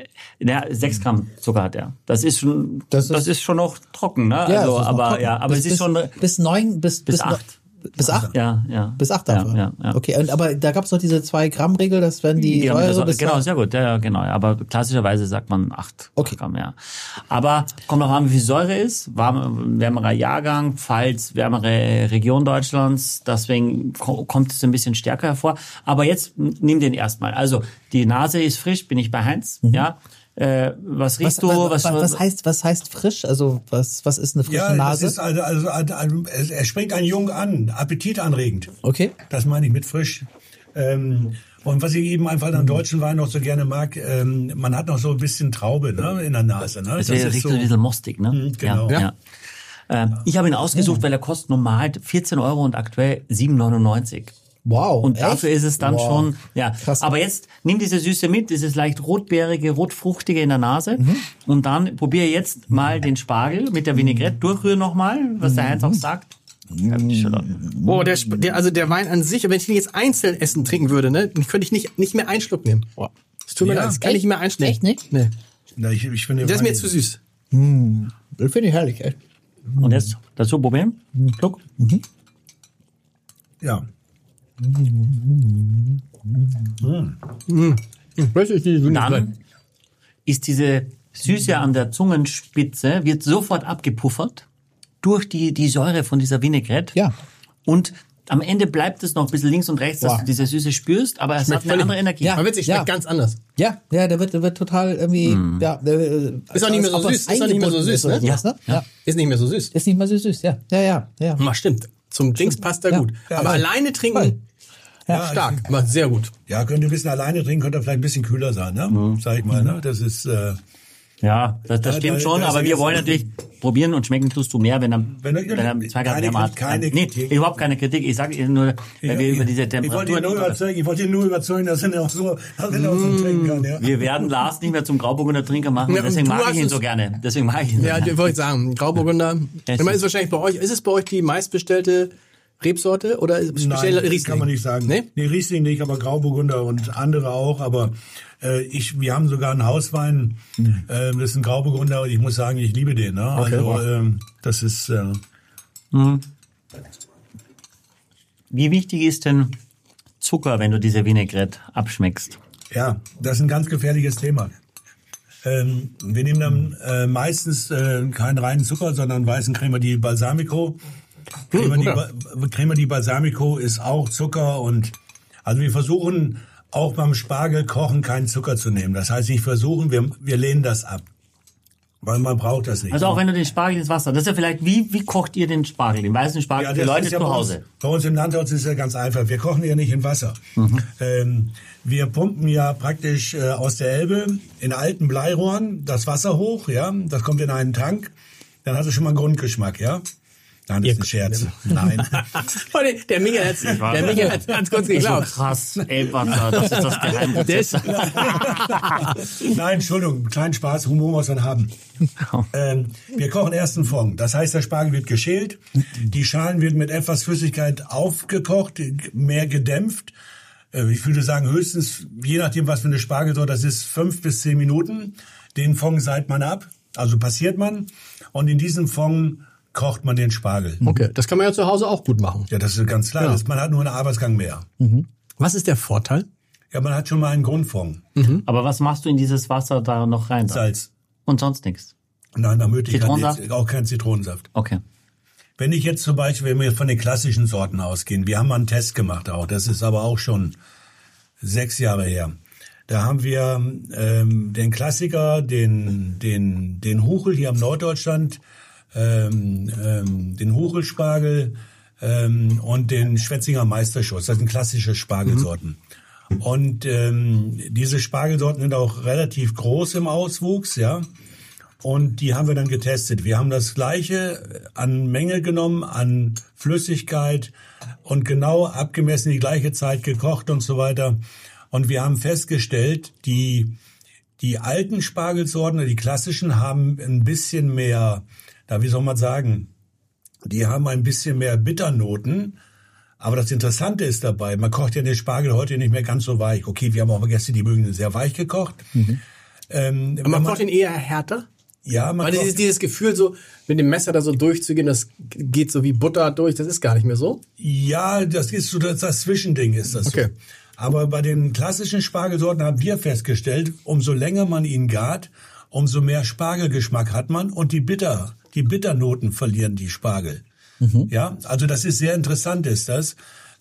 6 Gramm Zucker hat er. Das ist schon noch trocken, ne? Ja, also, aber es ist schon bis 8. Bis 8? Ja. Bis 8 einfach? Ja. Okay, aber da gab es noch diese 2-Gramm-Regel, dass wenn die Säure bis... Genau, sehr gut, ja, genau. Aber klassischerweise sagt man 8 Gramm, ja. Aber kommt noch an, wie viel Säure ist. Wärmerer Jahrgang, Pfalz, wärmere Region Deutschlands. Deswegen kommt es ein bisschen stärker hervor. Aber jetzt nimm den erstmal. Also, die Nase ist frisch, bin ich bei Heinz, ja. Was riechst du? Was heißt frisch? Also was ist eine frische Nase? Das ist also er springt einen Jungen an, appetitanregend. Okay. Das meine ich mit frisch. Und was ich eben einfach an deutschen Wein noch so gerne mag, man hat noch so ein bisschen Traube, ne, in der Nase. Ne? Das riecht so ein bisschen mostig, ne? Genau. Ja. Ich habe ihn ausgesucht, weil er kostet normal 14 € und aktuell 7,99 €. Wow. Und dafür ist es dann schon, krass. Aber jetzt nimm diese Süße mit, dieses leicht rotbeerige, rotfruchtige in der Nase und dann probiere jetzt mal den Spargel mit der Vinaigrette, durchrühren nochmal, was der Heinz auch sagt. Oh, der Wein an sich, wenn ich den jetzt einzeln trinken würde, ne, könnte ich nicht mehr einen Schluck nehmen. Das tut mir leid, das kann ich nicht mehr einschneiden. Echt nicht? Nee. Na, ich finde Das ist mir jetzt zu süß. Das finde ich herrlich, echt. Und jetzt dazu probieren. Schluck. Ja. Das ist die Dann ist diese Süße an der Zungenspitze, wird sofort abgepuffert durch die Säure von dieser Vinaigrette. Ja. Und am Ende bleibt es noch ein bisschen links und rechts, dass du diese Süße spürst, aber es hat eine andere Energie. Ja. Aber witzig, schmeckt Ja. ganz anders. Ja, der wird total irgendwie, Ist auch nicht mehr so süß. Ist auch nicht mehr so süß, ne? Ja. Ist nicht mehr so süß. Ist nicht mehr so süß, ja. Ja. Ach, stimmt. Zum Dings passt er gut. Ja, aber ja. alleine trinken, stark. Aber sehr gut. Ja, könnt ihr ein bisschen alleine trinken, könnt ihr vielleicht ein bisschen kühler sein, ne? Sag ich mal, ne? Das ist, Ja, das Ja, stimmt da- schon, da ist aber wir jetzt- wollen natürlich probieren und schmecken tust du mehr, wenn er Wenn er 2 Grad wärmer hat. keine Nee, Kritik. überhaupt keine Kritik. Ich sage nur, weil wir über diese Ich wollte Temperatur ihn nur überzeugen, dass er auch so trinken kann, ja. Wir werden Lars nicht mehr zum Grauburgunder Trinker machen, Ja, deswegen du mag hast ich ihn es- so gerne. Deswegen mag ich ihn so Ja, gerne. wollte ich sagen. Grauburgunder. Ich meine, ist wahrscheinlich bei euch, ist es bei euch die meistbestellte Rebsorte oder ist es speziell Nein, Riesling? kann man nicht sagen. Nee? Nee, Riesling nicht, aber Grauburgunder und andere auch. Aber wir haben sogar einen Hauswein, das ist ein Grauburgunder und ich muss sagen, ich liebe den. Ne? Also das ist... Wie wichtig ist denn Zucker, wenn du diese Vinaigrette abschmeckst? Ja, das ist ein ganz gefährliches Thema. Wir nehmen dann meistens keinen reinen Zucker, sondern weißen Crema di Balsamico. Crema di Balsamico ist auch Zucker und also wir versuchen auch beim Spargelkochen keinen Zucker zu nehmen. Das heißt, wir lehnen das ab. Weil man braucht das nicht. Also auch wenn du den Spargel ins Wasser, das ist ja vielleicht, wie kocht ihr den Spargel, den weißen Spargel für das Leute ist ja zu bei Hause? uns, bei uns im Landhaus ist ja ganz einfach. Wir kochen ja nicht in Wasser. Wir pumpen ja praktisch aus der Elbe in alten Bleirohren das Wasser hoch, ja. Das kommt in einen Tank. Dann hat es schon mal einen Grundgeschmack, ja. Nein, das ist ein Scherz. Nein. Der Michael hat ganz kurz geglaubt. So krass, Elbwasser, das ist das Geheimrezept. Nein, Entschuldigung, kleinen Spaß, Humor muss man haben. Wir kochen erst einen Fond. Das heißt, der Spargel wird geschält, die Schalen werden mit etwas Flüssigkeit aufgekocht, mehr gedämpft. Ich würde sagen, höchstens, je nachdem, was für eine Spargelsorte das ist, 5 bis 10 Minuten. Den Fond seilt man ab, also passiert man. Und in diesem Fond kocht man den Spargel. Okay, das kann man ja zu Hause auch gut machen. Ja, das ist ganz klar. Ja. Man hat nur einen Arbeitsgang mehr. Was ist der Vorteil? Ja, man hat schon mal einen Grundfond. Aber was machst du in dieses Wasser da noch rein? Salz. Und sonst nichts? Nein, nach Möglichkeit Zitronensaft? jetzt auch kein Zitronensaft. Okay. Wenn ich jetzt zum Beispiel, wenn wir von den klassischen Sorten ausgehen, wir haben mal einen Test gemacht auch, das ist aber auch schon 6 Jahre her. Da haben wir den Klassiker, den Huchel hier am Norddeutschland, den Huchelspargel und den Schwetzinger Meisterschuss. Das sind klassische Spargelsorten. Und diese Spargelsorten sind auch relativ groß im Auswuchs, ja. Und die haben wir dann getestet. Wir haben das Gleiche an Menge genommen, an Flüssigkeit und genau abgemessen die gleiche Zeit gekocht und so weiter. Und wir haben festgestellt, die alten Spargelsorten, die klassischen, haben ein bisschen mehr, wie soll man sagen, die haben ein bisschen mehr Bitternoten. Aber das Interessante ist dabei, man kocht ja den Spargel heute nicht mehr ganz so weich. Okay, wir haben auch Gäste, die mögen ihn sehr weich gekocht. Aber man kocht ihn eher härter? Ja, man Weil kocht, dieses Gefühl, so mit dem Messer da so durchzugehen, das geht so wie Butter durch, das ist gar nicht mehr so. ja, das ist so das Zwischending ist das. Okay. So. Aber bei den klassischen Spargelsorten haben wir festgestellt, umso länger man ihn gart, umso mehr Spargelgeschmack hat man und die Bitternoten verlieren die Spargel. Ja, also das ist sehr interessant, ist das.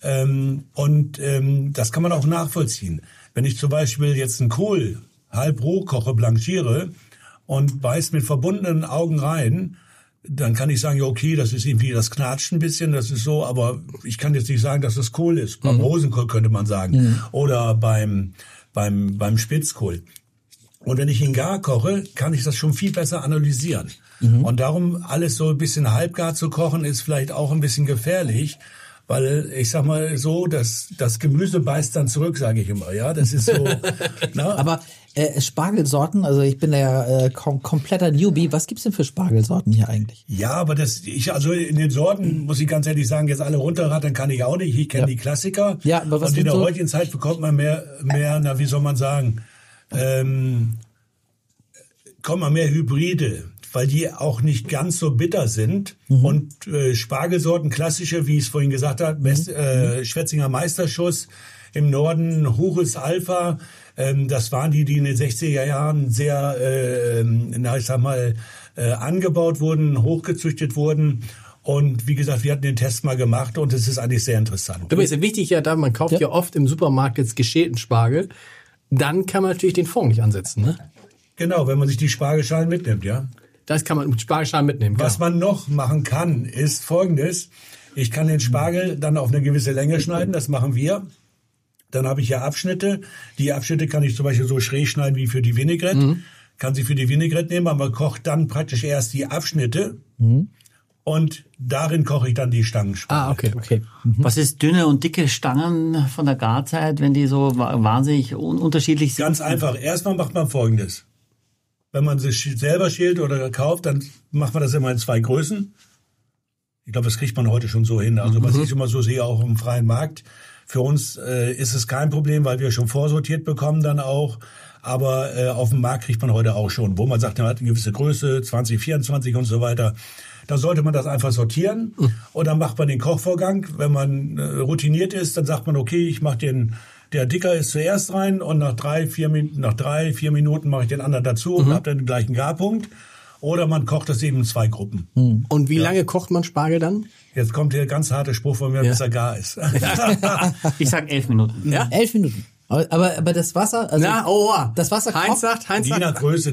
Das kann man auch nachvollziehen. Wenn ich zum Beispiel jetzt einen Kohl halb roh koche, blanchiere und beiß mit verbundenen Augen rein, dann kann ich sagen, ja okay, das ist irgendwie, das knatscht ein bisschen, das ist so, aber ich kann jetzt nicht sagen, dass das Kohl ist. Beim Rosenkohl könnte man sagen. Oder beim Spitzkohl. Und wenn ich ihn gar koche, kann ich das schon viel besser analysieren. Und darum, alles so ein bisschen halbgar zu kochen, ist vielleicht auch ein bisschen gefährlich, weil ich sag mal so, das Gemüse beißt dann zurück, sage ich immer. Ja, das ist so. Na? Aber Spargelsorten, also ich bin ja kompletter Newbie. Was gibt's denn für Spargelsorten hier eigentlich? Ja, aber also in den Sorten, muss ich ganz ehrlich sagen, jetzt alle runterrattern kann ich auch nicht. Ich kenne die Klassiker. Ja, aber was und in sind der so? heutigen Zeit bekommt man mehr, wie soll man sagen, kommen mal mehr Hybride, weil die auch nicht ganz so bitter sind. Und Spargelsorten, klassische, wie ich es vorhin gesagt habe, Schwetzinger Meisterschuss, im Norden Hoches Alpha, das waren die in den 60er Jahren sehr, angebaut wurden, hochgezüchtet wurden. Und wie gesagt, wir hatten den Test mal gemacht und es ist eigentlich sehr interessant. Aber ist ja wichtig, man kauft ja oft im Supermarkt jetzt geschälten Spargel. Dann kann man natürlich den Fond nicht ansetzen, ne? Genau, wenn man sich die Spargelschalen mitnimmt, ja. Das kann man mit Spargelschalen mitnehmen. Was man noch machen kann, ist Folgendes. Ich kann den Spargel dann auf eine gewisse Länge schneiden, das machen wir. Dann habe ich ja Abschnitte. Die Abschnitte kann ich zum Beispiel so schräg schneiden wie für die Vinaigrette. Kann sie für die Vinaigrette nehmen, aber kocht dann praktisch erst die Abschnitte. Und darin koche ich dann die Stangenspargel. Okay. Was ist dünne und dicke Stangen von der Garzeit, wenn die so wahnsinnig unterschiedlich sind? Ganz einfach. Erstmal macht man Folgendes. Wenn man sie selber schält oder kauft, dann macht man das immer in 2 Größen. Ich glaube, das kriegt man heute schon so hin. Also was ich immer so sehe, auch im freien Markt. Für uns ist es kein Problem, weil wir schon vorsortiert bekommen dann auch. Aber auf dem Markt kriegt man heute auch schon, wo man sagt, man hat eine gewisse Größe, 20, 24 und so weiter. Da sollte man das einfach sortieren. Und dann macht man den Kochvorgang. Wenn man routiniert ist, dann sagt man, okay, ich mache der dicker ist zuerst rein und nach 3-4 Minuten mache ich den anderen dazu und habe dann den gleichen Garpunkt. Oder man kocht das eben in 2 Gruppen. Und wie lange kocht man Spargel dann? Jetzt kommt der ganz harte Spruch von mir, bis er gar ist. Ich sag 11 Minuten. Ja? 11 Minuten. Aber das Wasser, also das Wasser Heinz sagt. Je nach Größe.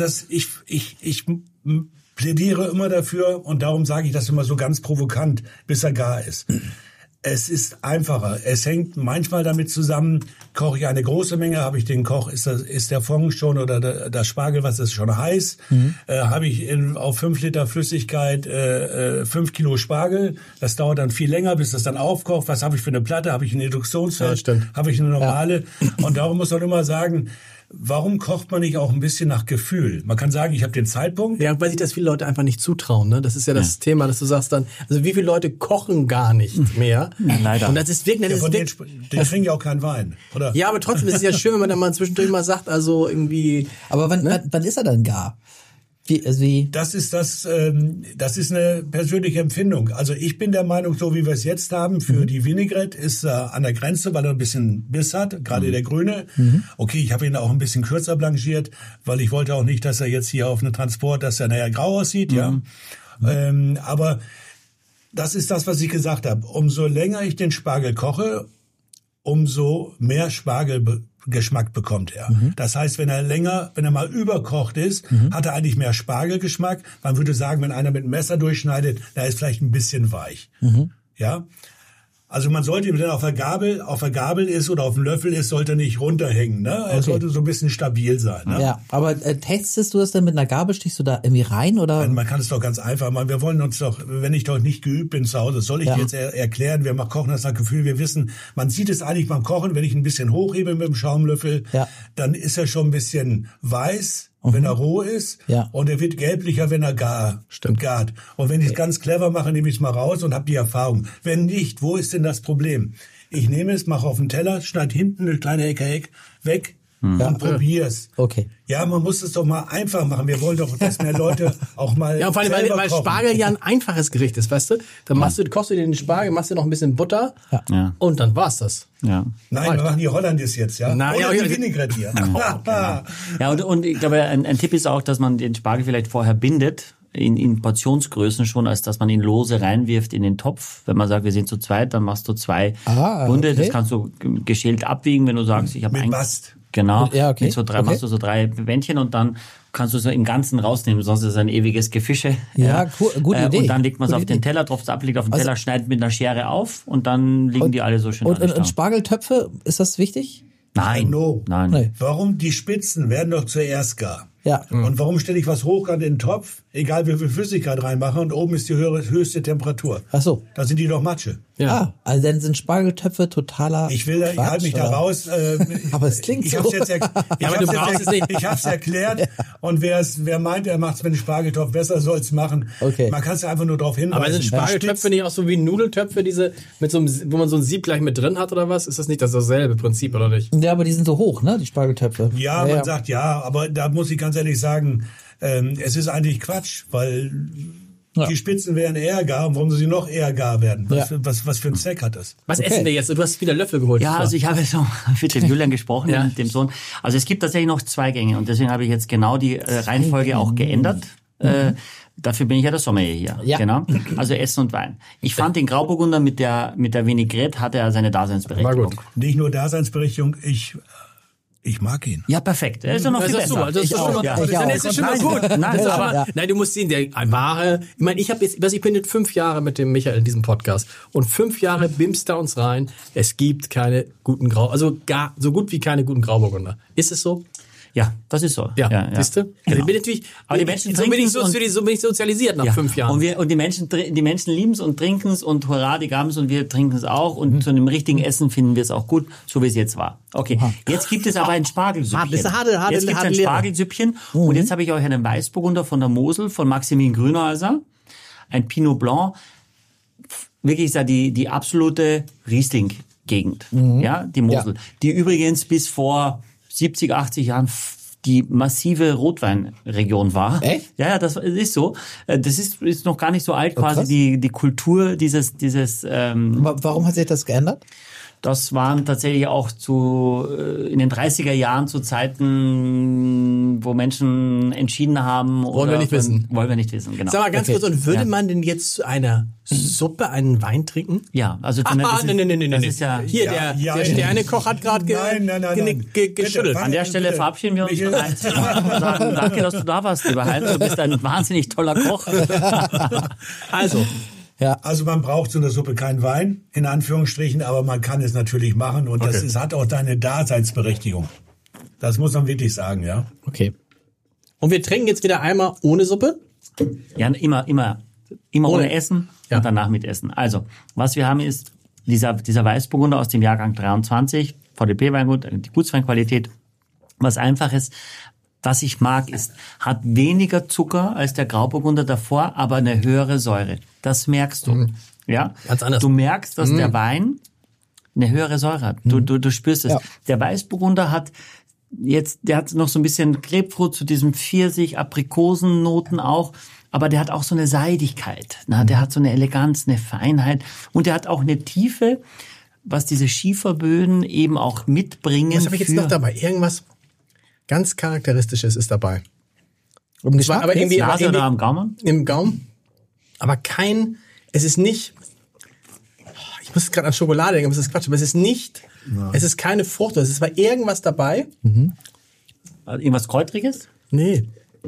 Ich plädiere immer dafür und darum sage ich das immer so ganz provokant, bis er gar ist. Es ist einfacher. Es hängt manchmal damit zusammen, koche ich eine große Menge, habe ich den Koch, ist der Fond schon oder das Spargel, was ist schon heiß, habe ich auf 5 Liter Flüssigkeit 5 Kilo Spargel. Das dauert dann viel länger, bis das dann aufkocht. Was habe ich für eine Platte? Habe ich eine Induktionsherd? Habe ich eine normale? Ja. Und darum muss man immer sagen, warum kocht man nicht auch ein bisschen nach Gefühl? Man kann sagen, ich habe den Zeitpunkt. Ja, weil sich das viele Leute einfach nicht zutrauen. Ne? Das ist ja das Thema, dass du sagst dann, also wie viele Leute kochen gar nicht mehr? Ja, leider. Und das ist wirklich... Die trinken ja auch keinen Wein, oder? Ja, aber trotzdem ist es ja schön, wenn man dann mal zwischendurch mal sagt, also irgendwie... Aber wann ist er dann gar? Das ist eine persönliche Empfindung. Also ich bin der Meinung, so wie wir es jetzt haben, für die Vinaigrette ist er an der Grenze, weil er ein bisschen Biss hat, gerade der Grüne. Okay, ich habe ihn auch ein bisschen kürzer blanchiert, weil ich wollte auch nicht, dass er jetzt hier auf einem Transport, dass er nachher grau aussieht, ja. Aber das ist das, was ich gesagt habe. Umso länger ich den Spargel koche, umso mehr Spargelgeschmack bekommt er. Das heißt, wenn er mal überkocht ist, hat er eigentlich mehr Spargelgeschmack. Man würde sagen, wenn einer mit einem Messer durchschneidet, da ist vielleicht ein bisschen weich. Ja. Also man sollte ihm, wenn er auf der Gabel ist oder auf dem Löffel ist, sollte er nicht runterhängen. Ne? Er sollte so ein bisschen stabil sein. Ne? Ja, aber testest du das denn mit einer Gabel? Stichst du da irgendwie rein? Oder? Man kann es doch ganz einfach machen. Wir wollen uns doch, wenn ich doch nicht geübt bin zu Hause, soll ich jetzt erklären, wir kochen das nach Gefühl. Wir wissen, man sieht es eigentlich beim Kochen, wenn ich ein bisschen hochhebe mit dem Schaumlöffel, dann ist er schon ein bisschen weiß. Wenn er roh ist, und er wird gelblicher, wenn er gart. Und wenn ich es ganz clever mache, nehme ich es mal raus und habe die Erfahrung. Wenn nicht, wo ist denn das Problem? Ich nehme es, mache auf den Teller, schneide hinten eine kleine Ecke weg und probier's. Okay. Ja, man muss es doch mal einfach machen. Wir wollen doch, dass mehr Leute auch mal ja, vor allem, weil Spargel ja ein einfaches Gericht ist, weißt du? Dann kochst du dir den Spargel, machst dir noch ein bisschen Butter und dann war's das. Ja. Nein, wir machen die Hollandaise jetzt, ja? Oder die Vinaigrette hier. Ja, und ich glaube, ein Tipp ist auch, dass man den Spargel vielleicht vorher bindet, in Portionsgrößen schon, als dass man ihn lose reinwirft in den Topf. Wenn man sagt, wir sind zu zweit, dann machst du 2 Bunde. Okay. Das kannst du geschält abwiegen, wenn du sagst, ich habe mit Bast. Genau. Ja, okay. Mit so 3 machst du so 3 Bändchen und dann kannst du so im Ganzen rausnehmen, sonst ist es ein ewiges Gefische. Ja, cool, gute Idee. Und dann legt man es auf den Teller, tropft es ab, liegt auf den Teller, schneidet mit einer Schere auf und dann liegen die alle so schön. Und Spargeltöpfe, ist das wichtig? Nein. Nein. Warum? Die Spitzen werden doch zuerst gar. Ja. Und warum stelle ich was hoch an den Topf, egal wie viel Flüssigkeit reinmache, und oben ist die höchste Temperatur? Ach so. Da sind die doch Matsche. Ja. Also dann sind Spargeltöpfe totaler Ich halte mich da raus. Aber es klingt ich so. Ich hab's erklärt. Und wer meint, er macht's mit dem Spargeltopf besser, soll's machen. Okay. Man kann es einfach nur darauf hinweisen. Aber sind Spargeltöpfe nicht auch so wie Nudeltöpfe, diese mit so einem, wo man so ein Sieb gleich mit drin hat oder was? Ist das dasselbe Prinzip oder nicht? Ja, aber die sind so hoch, ne, die Spargeltöpfe. Ja, man sagt ja, aber da muss ich ganz ganz ehrlich sagen, es ist eigentlich Quatsch, weil die Spitzen wären eher gar. Und warum sie noch eher gar werden? Was für einen Zweck hat das? Was essen wir jetzt? Du hast wieder Löffel geholt. Ja, also ich habe jetzt noch mit dem Julian gesprochen, mit dem Sohn. Also es gibt tatsächlich noch 2 Gänge und deswegen habe ich jetzt genau die Reihenfolge auch geändert. Dafür bin ich ja der Sommelier hier. Ja. Genau. Also Essen und Wein. Ich fand den Grauburgunder mit der Vinaigrette hatte er seine Daseinsberechtigung. War gut. Nicht nur Daseinsberechtigung, ich mag ihn. Ja, perfekt. Das ist doch noch viel besser. Dann ist es schon mal gut. Nein, du musst sehen, der Ware. Ich meine, ich bin jetzt 5 Jahre mit dem Michael in diesem Podcast und 5 Jahre bimst da uns rein. Es gibt keine guten so gut wie keine guten Grauburgunder. Ist es so? Ja, das ist so. Ja. Siehst du? Genau. Aber die Menschen so bin ich sozialisiert nach 5 Jahren. Und die Menschen lieben es und trinken es und hurra, die gaben es und wir trinken es auch und zu einem richtigen Essen finden wir es auch gut, so wie es jetzt war. Okay, jetzt gibt es aber ein Spargelsüppchen. Jetzt gibt es ein Spargelsüppchen und jetzt habe ich euch einen Weißburgunder von der Mosel, von Maximilian Grünhäuser, ein Pinot Blanc, wirklich die absolute Riesling-Gegend, ja, die Mosel, die übrigens bis vor 70, 80 Jahren die massive Rotweinregion war. Echt? Ja, das ist so. Das ist noch gar nicht so alt, quasi die Kultur dieses. Warum hat sich das geändert? Das waren tatsächlich auch in den 30er Jahren zu Zeiten, wo Menschen entschieden haben. Wollen wir nicht wissen, genau. Sag mal ganz kurz, und würde man denn jetzt zu einer Suppe einen Wein trinken? Ja, also nein. Das ist ja hier, der Sternekoch hat gerade geschüttelt. An der Stelle verabschieden wir uns von eins und sagen, danke, dass du da warst, lieber Heinz. Du bist ein wahnsinnig toller Koch. Also. Ja. Also man braucht so eine Suppe keinen Wein, in Anführungsstrichen, aber man kann es natürlich machen und das hat auch deine Daseinsberechtigung. Das muss man wirklich sagen, ja. Okay. Und wir trinken jetzt wieder einmal ohne Suppe? Ja, immer ohne Essen und danach mit Essen. Also, was wir haben ist dieser Weißburgunder aus dem Jahrgang 23, VDP-Weingut, die Gutsweinqualität, was Einfaches. Was ich mag, hat weniger Zucker als der Grauburgunder davor, aber eine höhere Säure. Das merkst du. Ja? Ganz anders. Du merkst, dass der Wein eine höhere Säure hat. Du spürst es. Ja. Der Weißburgunder der hat noch so ein bisschen Grapefruit zu diesem Pfirsich, Aprikosennoten auch, aber der hat auch so eine Seidigkeit. Der hat so eine Eleganz, eine Feinheit und der hat auch eine Tiefe, was diese Schieferböden eben auch mitbringen. Was habe ich jetzt noch dabei? Irgendwas ganz Charakteristisches ist dabei. Aber irgendwie Nase oder am Gaumen? Im Gaumen. Aber es ist nicht, ich muss gerade an Schokolade denken, aber es ist Quatsch, aber es ist nicht, es ist keine Frucht, es ist irgendwas dabei. Irgendwas Kräutriges? Nee.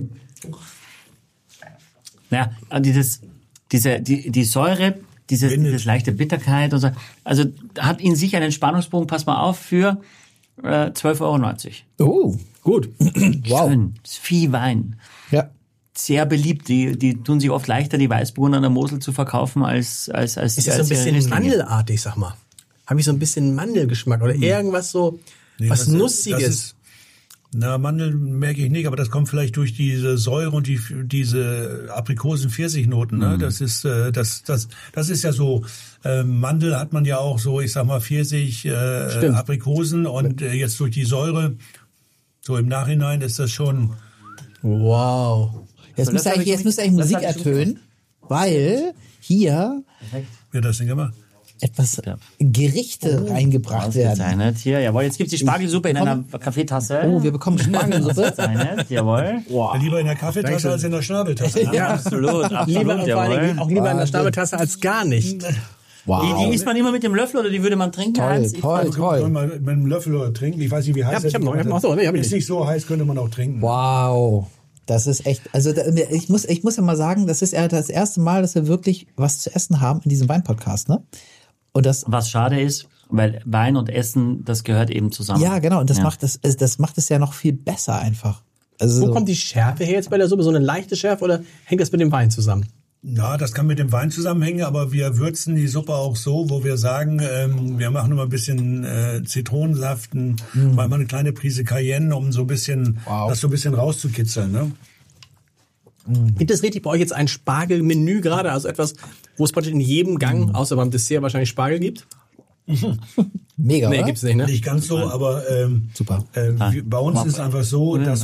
Naja, die Säure, diese leichte Bitterkeit und so, also hat in sich einen Spannungsbogen, pass mal auf, für 12,90 €. Oh, gut. Wow. Schön. Ist viel Wein. Ja. Sehr beliebt. Die tun sich oft leichter, die Weißburgunder an der Mosel zu verkaufen als ist das so ein bisschen mandelartig, sag mal? Habe ich so ein bisschen Mandelgeschmack oder irgendwas so, was Nussiges? Mandeln merke ich nicht, aber das kommt vielleicht durch diese Säure und diese Aprikosen-Pfirsichnoten. Ne? Das ist ja so. Mandel hat man ja auch so, ich sag mal Pfirsich, Aprikosen und jetzt durch die Säure. So im Nachhinein ist das schon. Wow. Jetzt müsste eigentlich Musik ertönen, weil hier wird das denn gemacht? Etwas Gerichte reingebracht werden. Hier, jawohl, jetzt gibt's die Spargelsuppe in einer Kaffeetasse. Oh, wir bekommen Spargelsuppe. Jawohl. Wow. Lieber in der Kaffeetasse als in der Schnabeltasse. Ja, absolut. Lieber in der Schnabeltasse als gar nicht. Wow. Die isst man immer mit dem Löffel oder die würde man trinken? Toll. Mit dem Löffel oder trinken. Ich weiß nicht, wie heiß es ist. Ist nicht so heiß, könnte man auch trinken. Wow. Das ist echt, also ich muss ja mal sagen, das ist ja das erste Mal, dass wir wirklich was zu essen haben in diesem Weinpodcast, ne? Und was schade ist, weil Wein und Essen, das gehört eben zusammen. Ja, genau. Und das macht es ja noch viel besser einfach. Also wo kommt die Schärfe her jetzt bei der Suppe? So eine leichte Schärfe oder hängt das mit dem Wein zusammen? Ja, das kann mit dem Wein zusammenhängen, aber wir würzen die Suppe auch so, wo wir sagen, wir machen immer ein bisschen Zitronensaft, mal eine kleine Prise Cayenne, um so ein bisschen das so ein bisschen rauszukitzeln. Ne? Gibt es richtig bei euch jetzt ein Spargelmenü gerade? Also etwas, wo es praktisch in jedem Gang, außer beim Dessert, wahrscheinlich Spargel gibt? Mega, Nee, oder? gibt's nicht, ne? Nicht ganz so, aber Super. bei uns ist einfach so, wir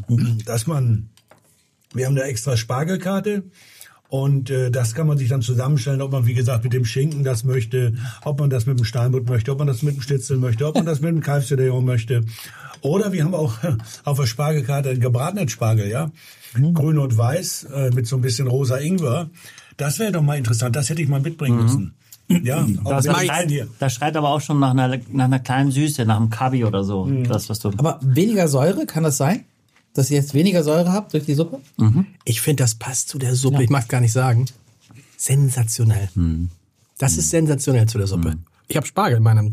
haben eine extra Spargelkarte und das kann man sich dann zusammenstellen, ob man, wie gesagt, mit dem Schinken das möchte, ob man das mit dem Steinbutt möchte, ob man das mit dem Schnitzel möchte, ob man das mit dem Kalbsfilet möchte. Oder wir haben auch auf der Spargelkarte einen gebratenen Spargel, ja, grün und weiß mit so ein bisschen rosa Ingwer. Das wäre doch mal interessant, das hätte ich mal mitbringen müssen. Ja, Das schreit aber auch schon nach einer kleinen Süße, nach einem Kabi oder so. Das, was du. Aber weniger Säure, kann das sein? Dass ihr jetzt weniger Säure habt durch die Suppe? Ich finde, das passt zu der Suppe. Ich mag es gar nicht sagen. Sensationell. Das ist sensationell zu der Suppe. Ich habe Spargel in meinem.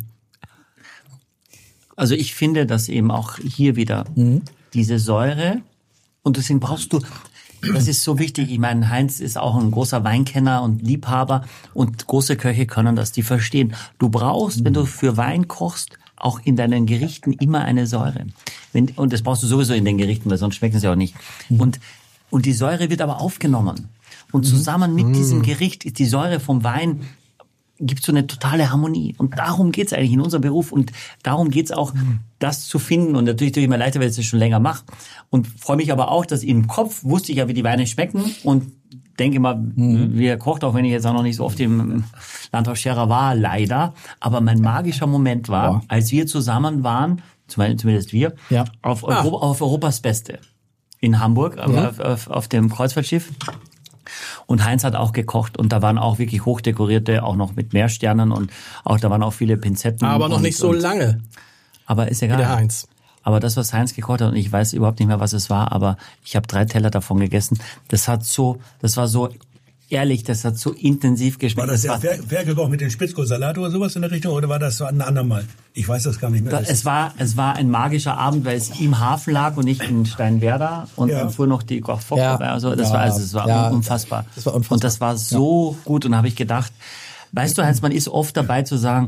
Also ich finde, dass eben auch hier wieder diese Säure, und deswegen brauchst du, das ist so wichtig, ich meine, Heinz ist auch ein großer Weinkenner und Liebhaber und große Köche können das, die verstehen. Du brauchst, wenn du für Wein kochst, auch in deinen Gerichten immer eine Säure. Und das brauchst du sowieso in den Gerichten, weil sonst schmeckt es ja auch nicht. Und die Säure wird aber aufgenommen. Und zusammen mit diesem Gericht ist die Säure vom Wein, gibt so eine totale Harmonie. Und darum geht's eigentlich in unserem Beruf. Und darum geht's auch, das zu finden. Und natürlich tue ich mir leichter, weil ich das schon länger mache. Und freue mich aber auch, dass im Kopf wusste ich ja, wie die Weine schmecken. Und denke mal, wie er kocht, auch wenn ich jetzt auch noch nicht so oft im Landhaus Scherrer war, leider. Aber mein magischer Moment war, als wir zusammen waren, zumindest wir, auf Europas Beste in Hamburg, auf dem Kreuzfahrtschiff. Und Heinz hat auch gekocht und da waren auch wirklich hochdekorierte, auch noch mit Meersternen und auch da waren auch viele Pinzetten. Aber noch nicht so lange. Aber ist egal. Wie der Heinz. Aber das, was Heinz gekocht hat, und ich weiß überhaupt nicht mehr, was es war, aber ich habe 3 Teller davon gegessen. Das war so ehrlich, das hat so intensiv geschmeckt. War das ja Ferkelbauch mit dem Spitzkohlsalat oder sowas in der Richtung, oder war das so ein andermal? Ich weiß das gar nicht mehr. Es war ein magischer Abend, weil es im Hafen lag und nicht in Steinwerder und dann fuhr noch die Koch vorbei. Also es war unfassbar. Das war unfassbar. Und das war so gut und da habe ich gedacht, weißt du, Heinz, man ist oft dabei zu sagen,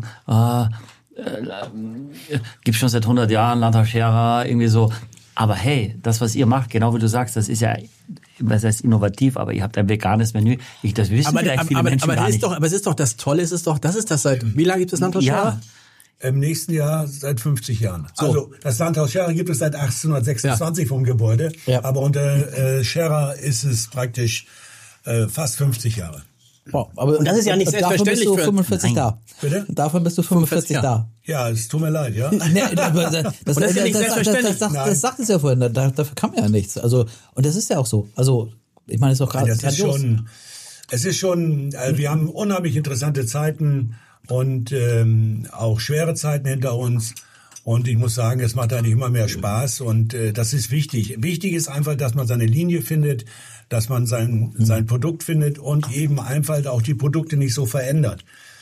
gibt's schon seit 100 Jahren Landhaus Scherrer, irgendwie so. Aber hey, das, was ihr macht, genau wie du sagst, das ist ja, was heißt innovativ, aber ihr habt ein veganes Menü. Das wissen vielleicht viele Menschen gar nicht. Aber es ist doch das Tolle, das ist das seit, wie lange gibt es Landhaus Scherrer? Im nächsten Jahr seit 50 Jahren. So. Also das Landhaus Scherrer gibt es seit 1826 vom Gebäude, aber unter Scherrer ist es praktisch fast 50 Jahre. Wow, aber und das ist ja nicht selbstverständlich. Dafür bist du 45 da. Bitte? Dafür bist du 45 da. Ja, es tut mir leid, ja. Das ist ja nicht selbstverständlich. Das sagt es ja vorhin, dafür kann man ja nichts. Also, und das ist ja auch so. Also, ich meine, es ist auch gerade es ist schon, wir haben unheimlich interessante Zeiten und auch schwere Zeiten hinter uns. Und ich muss sagen, es macht eigentlich immer mehr Spaß und das ist wichtig. Wichtig ist einfach, dass man seine Linie findet, dass man sein Produkt findet und eben einfach auch die Produkte nicht so verändert.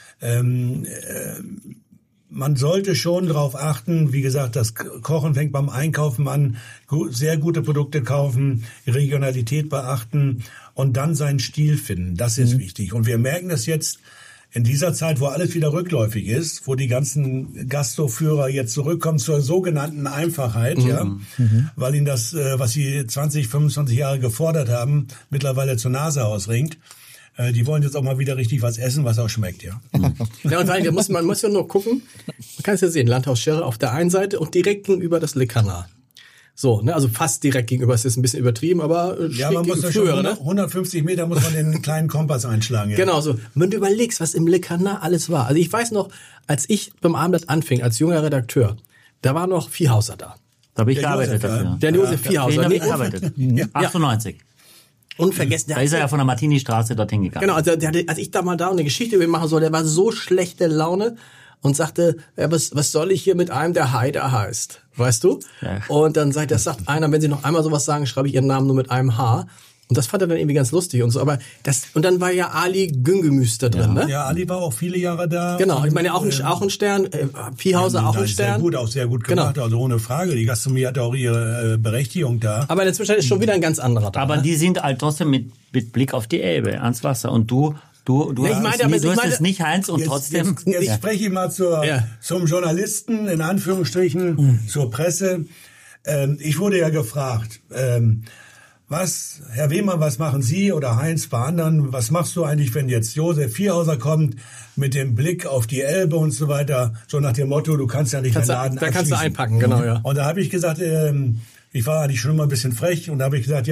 Man sollte schon darauf achten, wie gesagt, das Kochen fängt beim Einkaufen an, sehr gute Produkte kaufen, Regionalität beachten und dann seinen Stil finden. Das ist wichtig. Und wir merken das jetzt in dieser Zeit, wo alles wieder rückläufig ist, wo die ganzen Gastroführer jetzt zurückkommen zur sogenannten Einfachheit, weil ihnen das, was sie 20, 25 Jahre gefordert haben, mittlerweile zur Nase ausringt. Die wollen jetzt auch mal wieder richtig was essen, was auch schmeckt, ja. Ja, und man muss ja nur gucken, man kann es ja sehen, Landhaus Scherrer auf der einen Seite und direkt gegenüber das Le Canard. So, ne, also fast direkt gegenüber, es ist ein bisschen übertrieben, aber ja, man muss ja schon 150 Meter muss man den kleinen Kompass einschlagen. Ja. Genau so. Wenn du überlegst, was im Le Canard alles war. Also ich weiß noch, als ich beim Abendblatt anfing, als junger Redakteur, da war noch Viehhauser da. Da habe ich gearbeitet dafür. Der Josef Viehhauser. Den habe ich gearbeitet. 98. Unvergessen. Da ist er ja von der Martini-Straße dorthin gegangen. Genau, also der hatte, als ich da mal da eine Geschichte über ihn machen soll, der war so schlechte Laune und sagte, ja, was soll ich hier mit einem, der Haider heißt? Weißt du? Ja. Und dann sagt einer, wenn Sie noch einmal sowas sagen, schreibe ich Ihren Namen nur mit einem H. Und das fand er dann irgendwie ganz lustig und so. Aber und dann war ja Ali Güngemüs da drin, ne? Ja, Ali war auch viele Jahre da. Genau, ich meine, auch ein Stern, Viehhauser auch ein Stern. Sehr gut gemacht, genau. Also ohne Frage. Die Gastronomie hat auch ihre Berechtigung da. Aber in der Zwischenzeit ist schon wieder ein ganz anderer da. Aber die sind halt trotzdem mit Blick auf die Elbe, ans Wasser. Und du hast es nicht, Heinz, und trotzdem. Jetzt spreche ich mal zum Journalisten, in Anführungsstrichen, zur Presse. Ich wurde ja gefragt, Herr Wehmann, was machen Sie oder Heinz bei anderen? Was machst du eigentlich, wenn jetzt Josef Vierhauser kommt mit dem Blick auf die Elbe und so weiter? So nach dem Motto, du kannst ja nicht den Laden abschließen. Da kannst du einpacken, genau, ja. Und da habe ich gesagt, ich war eigentlich schon immer ein bisschen frech und da habe ich gesagt,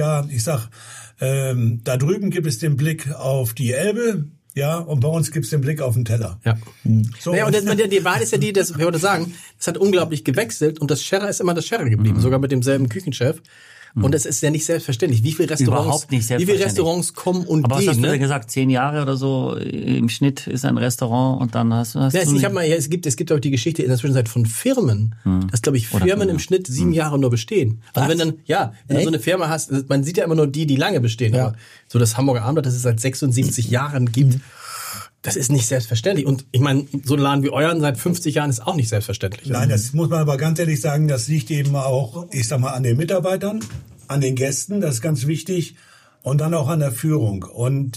da drüben gibt es den Blick auf die Elbe. Ja, und bei uns gibt's den Blick auf den Teller. Ja. So, naja, und die Wahrheit ist ja ich würde sagen, es hat unglaublich gewechselt und das Scherrer ist immer das Scherrer geblieben, sogar mit demselben Küchenchef. Und das ist ja nicht selbstverständlich. Wie viele Restaurants kommen und aber gehen? Was hast du ne? denn gesagt? 10 Jahre oder so im Schnitt ist ein Restaurant und dann hast du... Es gibt glaube ich die Geschichte in der Zwischenzeit von Firmen, dass glaube ich Firmen im Schnitt 7 Jahre nur bestehen. Also wenn du so eine Firma hast, man sieht ja immer nur die lange bestehen. Ja. Aber so das Hamburger Abendblatt, das es seit 76 Jahren gibt, das ist nicht selbstverständlich. Und ich meine, so ein Laden wie euren seit 50 Jahren ist auch nicht selbstverständlich. Nein, das muss man aber ganz ehrlich sagen, das liegt eben auch, ich sag mal, an den Mitarbeitern, an den Gästen, das ist ganz wichtig, und dann auch an der Führung. Und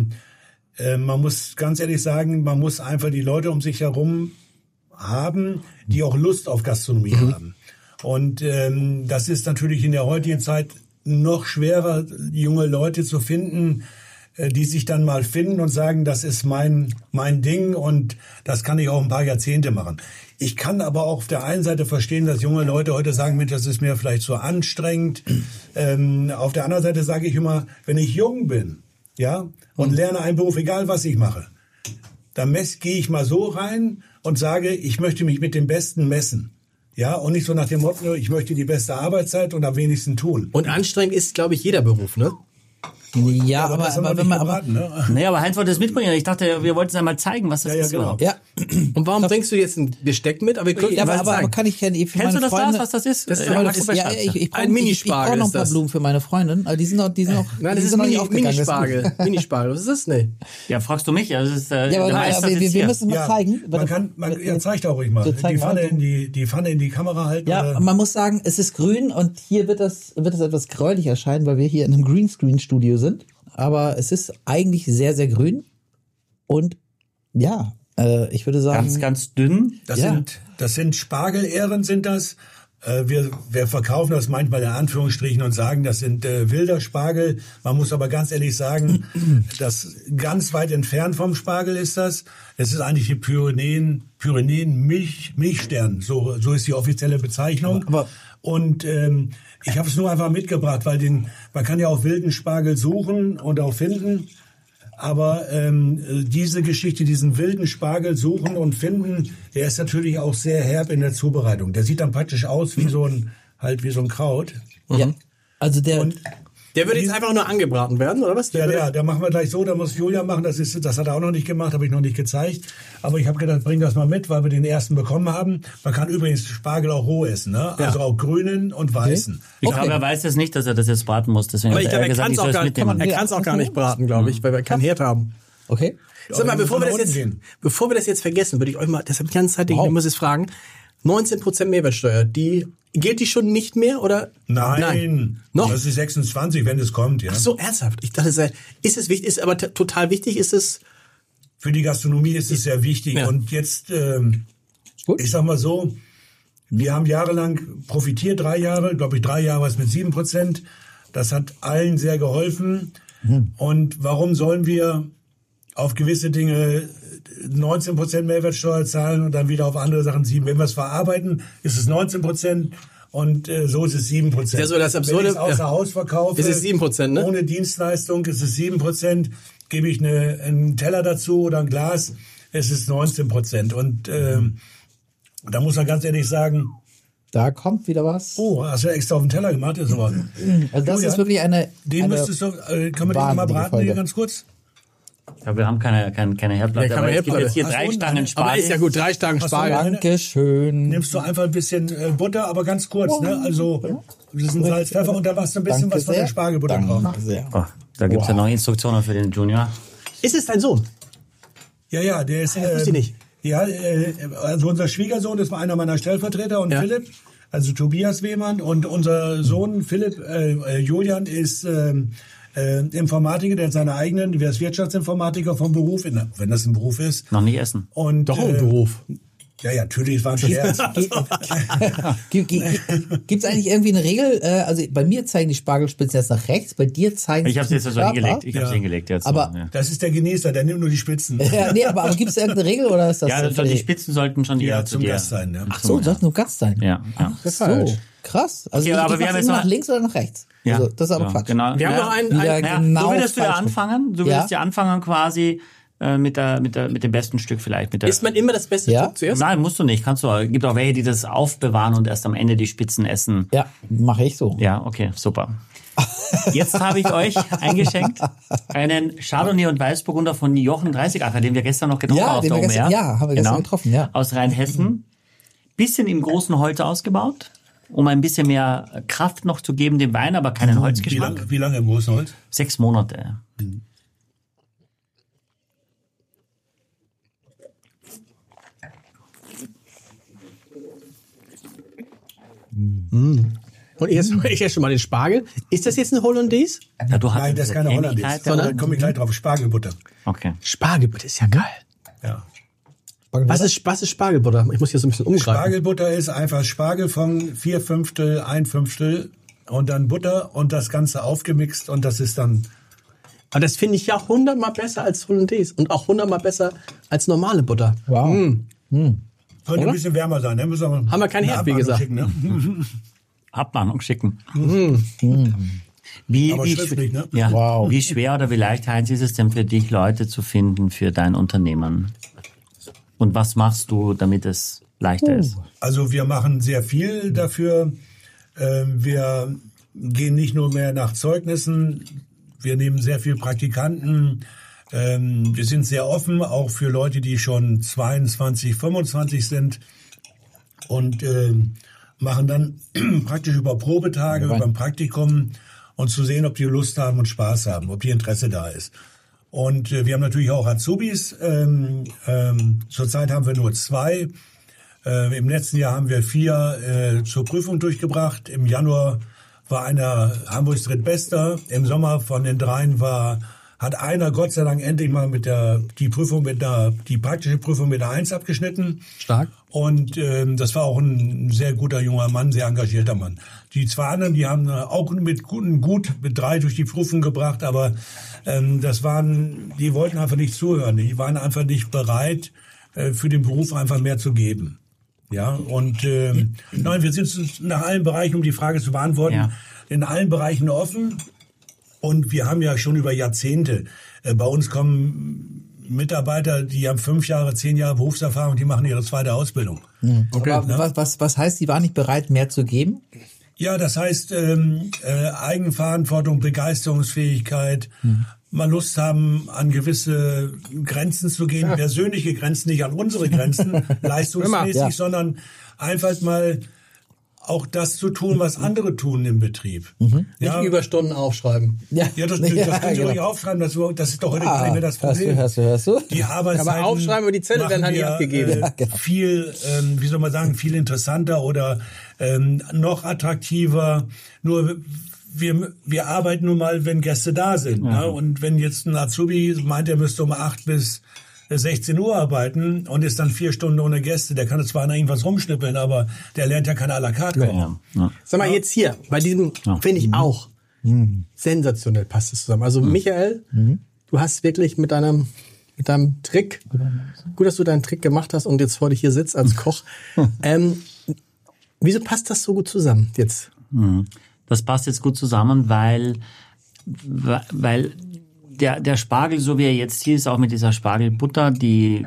man muss ganz ehrlich sagen, man muss einfach die Leute um sich herum haben, die auch Lust auf Gastronomie haben. Und das ist natürlich in der heutigen Zeit noch schwerer, junge Leute zu finden, die sich dann mal finden und sagen, das ist mein Ding und das kann ich auch ein paar Jahrzehnte machen. Ich kann aber auch auf der einen Seite verstehen, dass junge Leute heute sagen, Mensch, das ist mir vielleicht so anstrengend. Auf der anderen Seite sage ich immer, wenn ich jung bin, ja, und lerne einen Beruf, egal was ich mache, dann gehe ich mal so rein und sage, ich möchte mich mit dem Besten messen. Ja, und nicht so nach dem Motto, ich möchte die beste Arbeitszeit und am wenigsten tun. Und anstrengend ist, glaube ich, jeder Beruf, ne? Ja, aber wenn man Naja, aber Heinz wollte das mitbringen. Ich dachte, wir wollten es einmal zeigen, was das ist überhaupt. Ja. Und warum bringst du jetzt ein Besteck mit? Aber kann ich ja Kennst du das Glas, was das ist? Das ist ich brauche noch ein paar Blumen für meine Freundin. Also die sind noch Nein, das ist Minispargel. Minispargel, was ist das? Nee. Ja, fragst du mich? Also, wir müssen es mal zeigen. Zeigt auch ruhig mal. Die Pfanne in die Kamera halten. Ja, man muss sagen, es ist grün und hier wird das etwas gräulich erscheinen, weil wir hier in einem Greenscreen-Studio sind. Aber es ist eigentlich sehr, sehr grün. Und ja, ich würde sagen... Ganz, ganz dünn. Das sind Spargelähren, sind das. Wir verkaufen das manchmal in Anführungsstrichen und sagen, das sind wilder Spargel. Man muss aber ganz ehrlich sagen, das ganz weit entfernt vom Spargel ist das. Es ist eigentlich die Pyrenäen-Milchstern. So ist die offizielle Bezeichnung. Und ich habe es nur einfach mitgebracht, weil man kann ja auch wilden Spargel suchen und auch finden. Aber diese Geschichte, diesen wilden Spargel suchen und finden, der ist natürlich auch sehr herb in der Zubereitung. Der sieht dann praktisch aus wie so ein Kraut. Ja. Also der würde jetzt einfach nur angebraten werden, oder was? Ja, da machen wir gleich so, da muss Julia machen, das hat er auch noch nicht gemacht, habe ich noch nicht gezeigt. Aber ich habe gedacht, bring das mal mit, weil wir den ersten bekommen haben. Man kann übrigens Spargel auch roh essen, ne? Ja. Also auch grünen und weißen. Ich glaube, er weiß jetzt nicht, dass er das jetzt braten muss. Deswegen aber ich glaube, er kann es auch gar nicht braten, glaube ich, weil wir keinen Herd haben. Okay. Sag mal, bevor wir das jetzt vergessen, würde ich euch mal, das habe ich die ganze Zeit, ich muss es fragen, 19% Mehrwertsteuer, gilt die schon nicht mehr, oder? Nein. Noch? Das ist 26, wenn es kommt, ja. Ach so, ernsthaft? Ich dachte, ist es wichtig, ist aber total wichtig, ist es... Für die Gastronomie ist es sehr wichtig. Ja. Und jetzt, ich sag mal so, wir haben jahrelang profitiert, 3 Jahre, glaube ich 3 Jahre war es mit 7%. Das hat allen sehr geholfen. Und warum sollen wir auf gewisse Dinge 19% Mehrwertsteuer zahlen und dann wieder auf andere Sachen 7%. Wenn wir es verarbeiten, ist es 19% und so ist es 7%. Ja, so das Absurde, wenn ich es außer Haus verkaufe, ist es 7%, ne? Ohne Dienstleistung ist es 7%. Gebe ich einen Teller dazu oder ein Glas, es ist 19%. Und da muss man ganz ehrlich sagen, da kommt wieder was. Oh, hast du extra auf den Teller gemacht? Ist aber, also das ist wirklich den müsstest du, können wir den mal braten hier ganz kurz? Ja, wir haben keine Herdplatte. Aber es gibt jetzt hier 3 Stangen Spargel. Aber ist ja gut, 3 Stangen Spargel. Dankeschön. Nimmst du einfach ein bisschen Butter, aber ganz kurz, ne? Also, das ist ein Salz, Pfeffer und da machst du ein bisschen was von der Spargelbutter drauf. Oh, da gibt's ja noch Instruktionen für den Junior. Ist es dein Sohn? Ja, der ist... Das wusste ich nicht. Ja, also unser Schwiegersohn ist einer meiner Stellvertreter und Philipp, also Tobias Wehmann, und unser Sohn Philipp, Julian ist Informatiker, der hat seine eigenen, der ist Wirtschaftsinformatiker vom Beruf, wenn das ein Beruf ist. Noch nicht essen. Und, doch ein Beruf. Ja, natürlich, es war ein Scherz. Gibt's eigentlich irgendwie eine Regel? Also bei mir zeigen die Spargelspitzen jetzt nach rechts, bei dir zeigen sie Ich habe es jetzt so hingelegt. Ich habe es hingelegt jetzt. Aber so, ja. Das ist der Genießer, der nimmt nur die Spitzen. nee, aber gibt es irgendeine Regel oder ist das? Ja, die Spitzen sollten schon eher zu zum dir. Gast sein. Ja. Ach so, sollten nur Gast sein. Ja. Ach so, krass. Also Okay, aber ich wir haben mach's jetzt immer noch- nach links oder nach rechts. Ja. Also, das ist aber Ja, Quatsch. Genau. Wir haben noch einen Wieder du würdest wieder falsch. anfangen. Du würdest ja anfangen quasi mit dem besten Stück vielleicht. Isst man immer das beste Ja? Stück zuerst? Nein, musst du nicht. Kannst du. Gibt auch welche, die das aufbewahren und erst am Ende die Spitzen essen. Ja, mache ich so. Ja, okay, super. Jetzt habe ich euch eingeschenkt einen Chardonnay und Weißburgunder von Jochen 30acker, den wir gestern noch getroffen Ja, haben auf den der wir gestern- OMR. ja, haben wir gestern getroffen, ja. Aus Rheinhessen. Bisschen im großen Holz ausgebaut, um ein bisschen mehr Kraft noch zu geben dem Wein, aber keinen Holzgeschmack. Wie lange im großen Holz? 6 Monate. Und ich esse schon mal den Spargel. Ist das jetzt eine Hollandaise? Ja, du hast Nein, das ist keine Hollandaise. Ähnlichkeit, Da komme ich gleich drauf. Spargelbutter. Okay. Spargelbutter ist ja geil. Ja. Was ist Spargelbutter? Ich muss hier so ein bisschen umgreifen. Spargelbutter ist einfach Spargel von 4/5, 1/5 und dann Butter und das Ganze aufgemixt und das ist dann... Aber das finde ich ja 100-mal besser als Hollandaise und auch 100-mal besser als normale Butter. Wow. Könnte ein bisschen wärmer sein. Ne? Müssen wir Haben wir kein eine Herd, wie Abmahnung gesagt. schicken, ne? Abmahnung schicken. Aber schriftlich, ne? Ja. Wow. Wie schwer oder wie leicht, Heinz, ist es denn für dich, Leute zu finden für dein Unternehmen? Und was machst du, damit es leichter ist? Also wir machen sehr viel dafür. Wir gehen nicht nur mehr nach Zeugnissen. Wir nehmen sehr viel Praktikanten. Wir sind sehr offen, auch für Leute, die schon 22, 25 sind. Und machen dann praktisch über Probetage, über ein Praktikum und zu sehen, ob die Lust haben und Spaß haben, ob die Interesse da ist. Und wir haben natürlich auch Azubis. Zurzeit haben wir nur 2. Im letzten Jahr haben wir 4 zur Prüfung durchgebracht. Im Januar war einer Hamburgs Drittbester. Im Sommer von den 3 hat einer Gott sei Dank endlich mal die praktische Prüfung mit der 1 abgeschnitten. Stark. Und das war auch ein sehr guter junger Mann, sehr engagierter Mann. Die 2 anderen, die haben auch mit 3 durch die Prüfung gebracht, aber die wollten einfach nicht zuhören. Die waren einfach nicht bereit, für den Beruf einfach mehr zu geben. Ja, und nein, wir sind nach allen Bereichen, um die Frage zu beantworten, in allen Bereichen offen. Und wir haben ja schon über Jahrzehnte, bei uns kommen Mitarbeiter, die haben 5 Jahre, 10 Jahre Berufserfahrung, die machen ihre 2. Ausbildung. Okay. Aber was heißt, die waren nicht bereit, mehr zu geben? Ja, das heißt Eigenverantwortung, Begeisterungsfähigkeit, mal Lust haben, an gewisse Grenzen zu gehen, persönliche Grenzen, nicht an unsere Grenzen, leistungsmäßig, sondern einfach mal auch das zu tun, was andere tun im Betrieb. Nicht Überstunden aufschreiben. Ja, das könnt ihr ruhig aufschreiben, das ist doch heute gar nicht mehr das Problem. Hörst du? Die Arbeitszeiten Aber aufschreiben, aber die Zettel werden halt nicht abgegeben. Viel, wie soll man sagen, viel interessanter oder noch attraktiver. Nur wir arbeiten nun mal, wenn Gäste da sind. Ne? Und wenn jetzt ein Azubi meint, er müsste um 8 bis 16 Uhr arbeiten und ist dann 4 Stunden ohne Gäste, der kann zwar an irgendwas rumschnippeln, aber der lernt ja keine à la carte kochen. Ja. Sag mal, jetzt hier, bei diesem finde ich auch sensationell passt es zusammen. Also Michael, du hast wirklich mit deinem Trick, gut, dass du deinen Trick gemacht hast und jetzt heute hier sitzt als Koch. Wieso passt das so gut zusammen jetzt? Das passt jetzt gut zusammen, weil der Spargel, so wie er jetzt hier ist, auch mit dieser Spargelbutter, die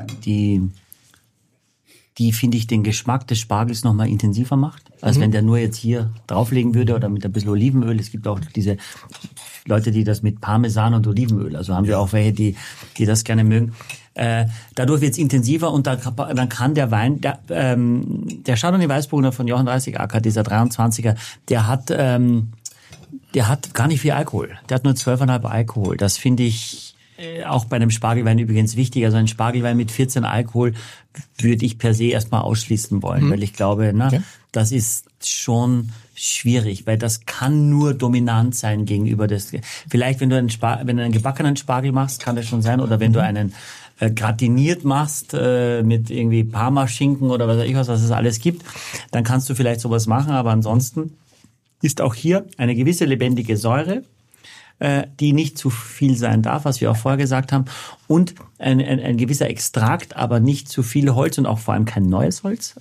finde ich den Geschmack des Spargels nochmal intensiver macht, als wenn der nur jetzt hier drauflegen würde oder mit ein bisschen Olivenöl. Es gibt auch diese Leute, die das mit Parmesan und Olivenöl, also haben wir auch welche, die das gerne mögen. Dadurch wird es intensiver und dann kann der Wein, der Chardonnay Weißburgunder von Jochen 30acker, dieser 23er, der hat gar nicht viel Alkohol. Der hat nur 12,5 Alkohol. Das finde ich auch bei einem Spargelwein übrigens wichtig. Also ein Spargelwein mit 14 Alkohol würde ich per se erstmal ausschließen wollen, weil ich glaube, das ist schon schwierig, weil das kann nur dominant sein gegenüber des. Vielleicht, wenn du einen gebackenen Spargel machst, kann das schon sein, oder wenn du einen gratiniert machst mit irgendwie Parmaschinken oder was weiß ich was es alles gibt, dann kannst du vielleicht sowas machen, aber ansonsten ist auch hier eine gewisse lebendige Säure, die nicht zu viel sein darf, was wir auch vorher gesagt haben, und ein gewisser Extrakt, aber nicht zu viel Holz und auch vor allem kein neues Holz,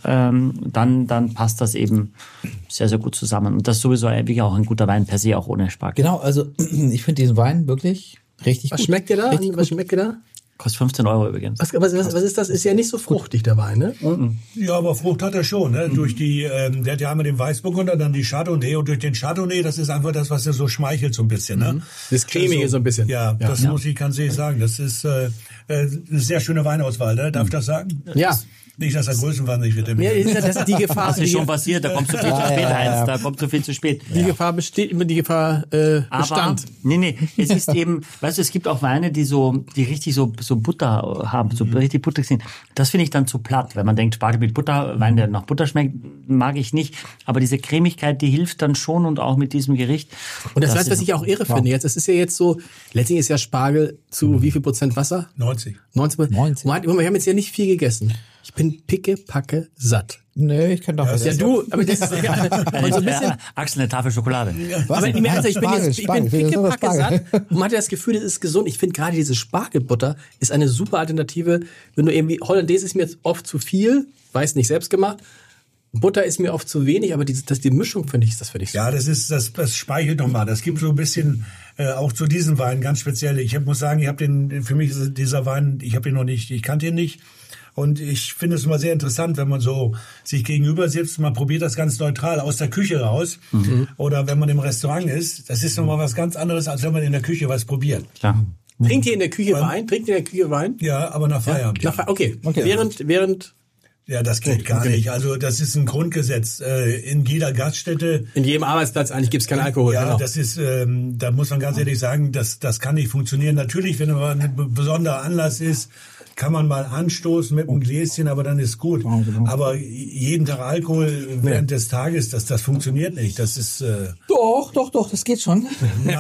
dann passt das eben sehr, sehr gut zusammen. Und das ist sowieso wirklich auch ein guter Wein per se, auch ohne Spargel. Genau, also ich finde diesen Wein wirklich richtig gut. Was schmeckt dir da? Kostet 15 € übrigens. Was ist das? Ist ja nicht so fruchtig, der Wein, ne? Ja, aber Frucht hat er schon, ne? Durch die, der hat ja einmal den Weißburgunder, dann die Chardonnay, und durch den Chardonnay, das ist einfach das, was er so schmeichelt so ein bisschen, ne? Das Cremige so ein bisschen. Ja, das muss ich ganz ehrlich sagen. Das ist eine sehr schöne Weinauswahl, ne? Darf ich das sagen? Ja. Nicht, dass er größenwahnsinnig wird. Ja, das ist die Gefahr. Das ist schon passiert, da kommst du viel zu spät, Heinz, da kommst du viel zu spät. Die Gefahr besteht, immer die Gefahr bestand. Nee, es ist eben, weißt du, es gibt auch Weine, die richtig so Butter haben, so richtig butterig sind. Das finde ich dann zu platt, wenn man denkt, Spargel mit Butter, Wein, der nach Butter schmeckt, mag ich nicht. Aber diese Cremigkeit, die hilft dann schon, und auch mit diesem Gericht. Und das heißt, was ich auch irre finde jetzt, es ist ja jetzt so, letztlich ist ja Spargel zu wie viel Prozent Wasser? 90. 90%. Wir haben jetzt ja nicht viel gegessen. Ich bin picke satt. Nee, ich kann doch was. Ja, du, aber das ist ja, und so ein bisschen, Axel, eine Tafel Schokolade. aber ich bin picke satt und man hat das Gefühl, das ist gesund. Ich finde gerade diese Spargelbutter ist eine super Alternative. Wenn du irgendwie, Hollandaise ist mir jetzt oft zu viel, weiß nicht, selbst gemacht. Butter ist mir oft zu wenig, aber die Mischung finde ich so. Ja, das speichert nochmal. Das gibt so ein bisschen auch zu diesem Wein ganz speziell. Ich muss sagen, für mich ist dieser Wein, ich kannte ihn nicht. Und ich finde es immer sehr interessant, wenn man so sich gegenüber sitzt, man probiert das ganz neutral aus der Küche raus. Oder wenn man im Restaurant ist, das ist nochmal was ganz anderes, als wenn man in der Küche was probiert. Klar. Trinkt ihr in der Küche Wein? Ja, aber nach Feierabend. Ja? Okay. Während ja, das geht gar nicht. Also das ist ein Grundgesetz. In jeder Gaststätte. In jedem Arbeitsplatz eigentlich gibt's keinen Alkohol. Ja, genau. Das ist, da muss man ganz ehrlich sagen, das kann nicht funktionieren. Natürlich, wenn aber ein besonderer Anlass ist, kann man mal anstoßen mit einem Gläschen, aber dann ist gut. Aber jeden Tag Alkohol während des Tages, das funktioniert nicht. Das ist Doch, das geht schon.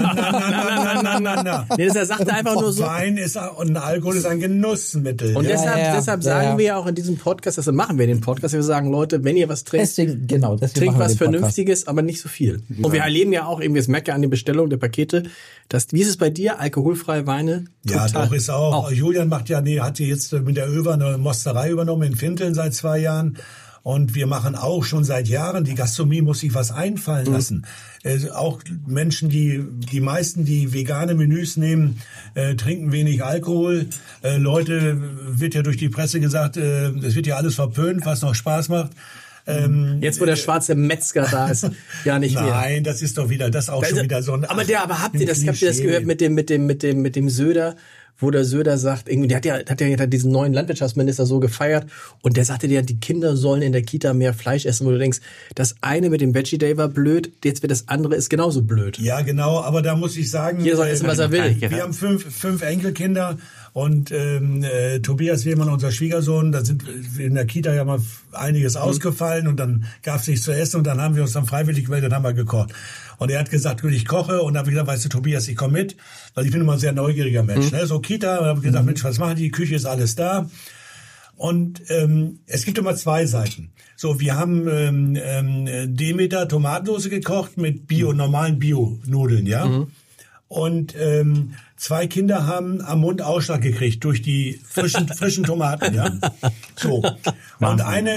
Na. Nee, er sagte einfach nur so. Wein und Alkohol ist ein Genussmittel. Und deshalb sagen wir ja auch in diesem Podcast, deshalb machen wir den Podcast, wir sagen, Leute, wenn ihr was trinkt, trinkt was Vernünftiges, aber nicht so viel. Ja. Und wir erleben ja auch, das merkt ihr an der Bestellung der Pakete, wie ist es bei dir, alkoholfreie Weine? Ja, doch, ist auch. Julian hat jetzt mit der Över eine Mosterei übernommen in Finteln seit 2 Jahren. Und wir machen auch schon seit Jahren, die Gastronomie muss sich was einfallen lassen. Auch Menschen, die meisten, die vegane Menüs nehmen, trinken wenig Alkohol. Leute, wird ja durch die Presse gesagt, es wird ja alles verpönt, was noch Spaß macht. Jetzt, wo der schwarze Metzger da ist, ja nicht mehr. Nein, das ist doch wieder, das auch schon wieder so ein. Aber habt ihr das gehört mit dem Söder? Wo der Söder sagt, irgendwie, der hat ja diesen neuen Landwirtschaftsminister so gefeiert und der sagte dir, die Kinder sollen in der Kita mehr Fleisch essen, wo du denkst, das eine mit dem Veggie Day war blöd, jetzt wird das andere ist genauso blöd. Ja, genau, aber da muss ich sagen, jeder soll essen, was er will. Wir haben fünf Enkelkinder und Tobias Wehrmann, unser Schwiegersohn, da sind in der Kita ja mal einiges ausgefallen und dann gab es nichts zu essen und dann haben wir uns dann freiwillig gemeldet und haben wir gekocht. Und er hat gesagt, ich koche. Und dann habe ich gesagt, weißt du, Tobias, ich komme mit. Weil ich bin immer ein sehr neugieriger Mensch. Ne? So Kita. Und habe ich gesagt, Mensch, was machen die? Die Küche ist alles da. Und es gibt immer 2 Seiten. So, wir haben Demeter Tomatensauce gekocht mit normalen Bio-Nudeln, ja. Und 2 Kinder haben am Mund Ausschlag gekriegt durch die frischen Tomaten, ja. So. Und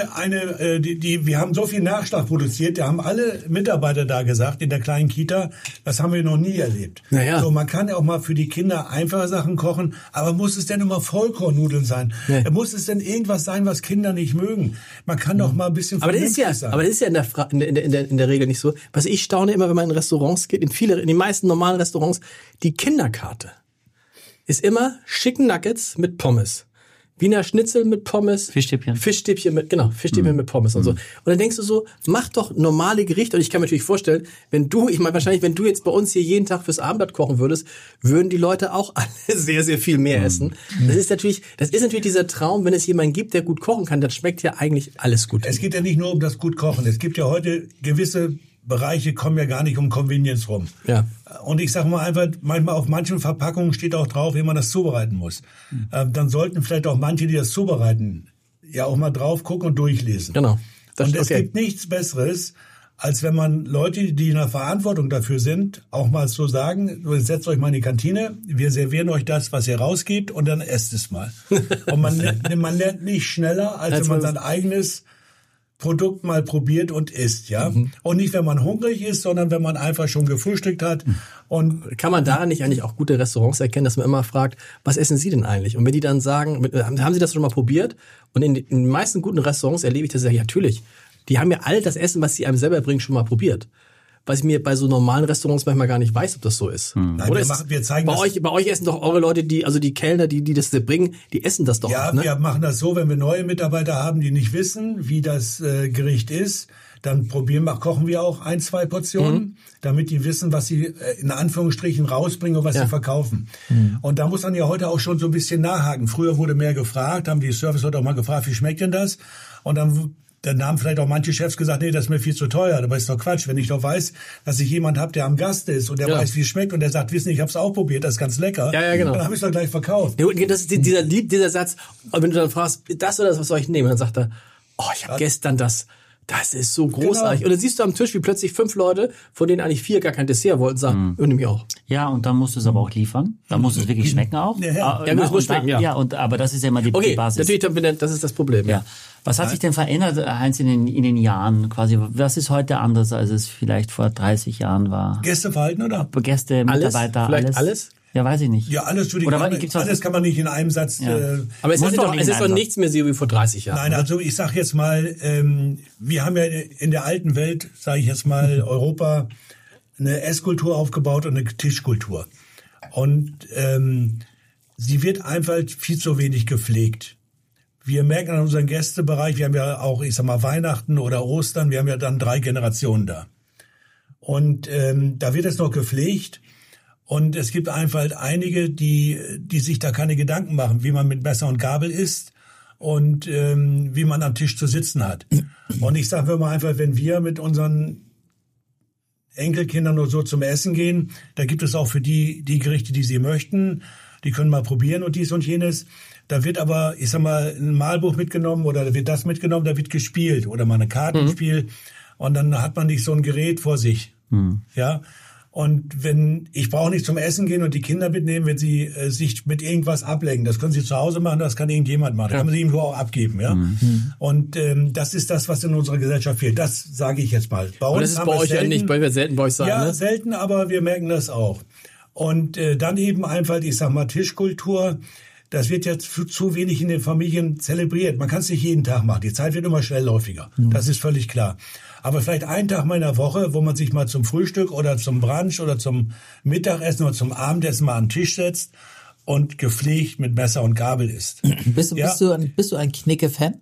wir haben so viel Nachschlag produziert, da haben alle Mitarbeiter da gesagt, in der kleinen Kita, das haben wir noch nie erlebt. Naja. So, man kann ja auch mal für die Kinder einfache Sachen kochen, aber muss es denn immer Vollkornnudeln sein? Nee. Muss es denn irgendwas sein, was Kinder nicht mögen? Man kann doch mal ein bisschen vernünftig sein. Aber das ist ja in der Regel nicht so. Was ich staune immer, wenn man in Restaurants geht, in den meisten normalen Restaurants, die Kinderkarte ist immer Chicken Nuggets mit Pommes. Wiener Schnitzel mit Pommes. Fischstäbchen mit Pommes und so. Und dann denkst du so, mach doch normale Gerichte. Und ich kann mir natürlich vorstellen, wenn du jetzt bei uns hier jeden Tag fürs Abendblatt kochen würdest, würden die Leute auch alle sehr, sehr viel mehr essen. Das ist natürlich dieser Traum, wenn es jemanden gibt, der gut kochen kann, dann schmeckt ja eigentlich alles gut. Es geht ja nicht nur um das gut Kochen. Es gibt ja heute gewisse Bereiche kommen ja gar nicht um Convenience rum. Ja. Und ich sage mal einfach, manchmal auf manchen Verpackungen steht auch drauf, wie man das zubereiten muss. Dann sollten vielleicht auch manche, die das zubereiten, ja auch mal drauf gucken und durchlesen. Genau. Und es gibt nichts Besseres, als wenn man Leute, die in der Verantwortung dafür sind, auch mal so sagen, setzt euch mal in die Kantine, wir servieren euch das, was ihr rausgebt, und dann esst es mal. Und man lernt nicht schneller, als wenn man sein eigenes Produkt mal probiert und isst, ja. Und nicht, wenn man hungrig ist, sondern wenn man einfach schon gefrühstückt hat. Und kann man daran nicht eigentlich auch gute Restaurants erkennen, dass man immer fragt, was essen Sie denn eigentlich? Und wenn die dann sagen, haben Sie das schon mal probiert? Und in den meisten guten Restaurants erlebe ich das ja natürlich. Die haben ja all das Essen, was sie einem selber bringen, schon mal probiert. Was ich mir bei so normalen Restaurants manchmal gar nicht weiß, ob das so ist. Nein, oder wir zeigen bei euch essen doch eure Leute, die Kellner, die das bringen, die essen das doch ja, auch, ne? Wir machen das so, wenn wir neue Mitarbeiter haben, die nicht wissen, wie das Gericht ist, dann kochen wir auch 1-2 Portionen, damit die wissen, was sie in Anführungsstrichen rausbringen und was sie verkaufen. Und da muss man ja heute auch schon so ein bisschen nachhaken. Früher wurde mehr gefragt, haben die Service-Leute auch mal gefragt, wie schmeckt denn das? Und dann haben vielleicht auch manche Chefs gesagt, nee, das ist mir viel zu teuer. Aber ist doch Quatsch. Wenn ich doch weiß, dass ich jemand habe, der am Gast ist und der weiß, wie es schmeckt und der sagt, wissen, ich habe es auch probiert, das ist ganz lecker. Ja, genau. Dann habe ich es doch gleich verkauft. Das ist dieser Satz, wenn du dann fragst, das oder das, was soll ich nehmen? Und dann sagt er, ich habe gestern das ist so großartig. Genau. Und dann siehst du am Tisch, wie plötzlich 5 Leute, von denen eigentlich 4 gar kein Dessert wollten, sagen, nehme ich auch. Ja, und dann musst du es aber auch liefern. Dann muss es wirklich schmecken auch. Ja, es muss schmecken, ja. Ja, aber das ist ja immer die Basis. Natürlich, das ist das Problem. Ja. Was hat sich denn verändert, Heinz, in den Jahren quasi? Was ist heute anders, als es vielleicht vor 30 Jahren war? Gästeverhalten, oder? Gäste, Mitarbeiter, vielleicht alles? Ja, weiß ich nicht. Ja, alles kann man nicht in einem Satz. Aber es ist doch nichts mehr so wie vor 30 Jahren. Nein, also ich sag jetzt mal, wir haben ja in der alten Welt, sage ich jetzt mal, Europa, eine Esskultur aufgebaut und eine Tischkultur. Und sie wird einfach viel zu wenig gepflegt. Wir merken an unserem Gästebereich, wir haben ja auch, ich sag mal, Weihnachten oder Ostern, wir haben ja dann 3 Generationen da. Und da wird es noch gepflegt. Und es gibt einfach einige, die sich da keine Gedanken machen, wie man mit Messer und Gabel isst und wie man am Tisch zu sitzen hat. Und ich sage mal einfach, wenn wir mit unseren Enkelkindern nur so zum Essen gehen, da gibt es auch für die Gerichte, die sie möchten. Die können mal probieren und dies und jenes. Da wird aber, ich sag mal, ein Malbuch mitgenommen oder da wird das mitgenommen, da wird gespielt oder mal ein Kartenspiel. Und dann hat man nicht so ein Gerät vor sich. Ja. Und ich brauche nicht zum Essen gehen und die Kinder mitnehmen, wenn sie sich mit irgendwas ablenken. Das können sie zu Hause machen, das kann irgendjemand machen. Das kann man sie irgendwo auch abgeben, ja. Und das ist das, was in unserer Gesellschaft fehlt. Das sage ich jetzt mal. Bei uns das ist bei euch ja nicht, weil wir selten bei euch sagen, ja, ne? Selten, aber wir merken das auch. Und dann eben einfach, ich sag mal, Tischkultur. Das wird jetzt zu wenig in den Familien zelebriert. Man kann es nicht jeden Tag machen. Die Zeit wird immer schnellläufiger. Das ist völlig klar. Aber vielleicht einen Tag mal in der Woche, wo man sich mal zum Frühstück oder zum Brunch oder zum Mittagessen oder zum Abendessen mal an den Tisch setzt und gepflegt mit Messer und Gabel isst. Bist du ein Knicke-Fan?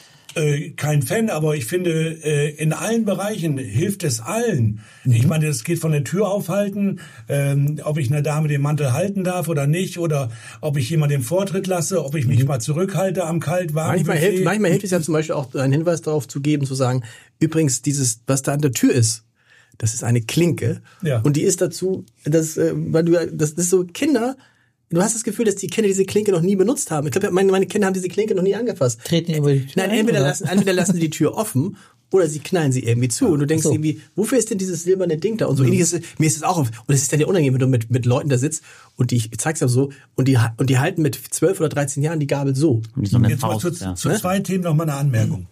Kein Fan, aber ich finde, in allen Bereichen hilft es allen. Ich meine, es geht von der Tür aufhalten, ob ich einer Dame den Mantel halten darf oder nicht, oder ob ich jemanden den Vortritt lasse, ob ich mich mal zurückhalte am kalt-warmen Buffet. Manchmal hilft es ja zum Beispiel auch, einen Hinweis darauf zu geben, zu sagen, übrigens, was da an der Tür ist, das ist eine Klinke. Ja. Und die ist dazu, das ist so Kinder. Du hast das Gefühl, dass die Kinder diese Klinke noch nie benutzt haben. Ich glaube, meine Kinder haben diese Klinke noch nie angefasst. Treten über die Tür. Nein, entweder lassen sie die Tür offen oder sie knallen sie irgendwie zu. Und du denkst irgendwie, wofür ist denn dieses silberne Ding da? Und so ähnliches, mir ist es auch auf. Und es ist dann ja unangenehm, wenn du mit Leuten da sitzt und ich zeig's ja so, und die halten mit 12 oder 13 Jahren die Gabel so. Jetzt mal zu 2 Themen noch mal eine Anmerkung.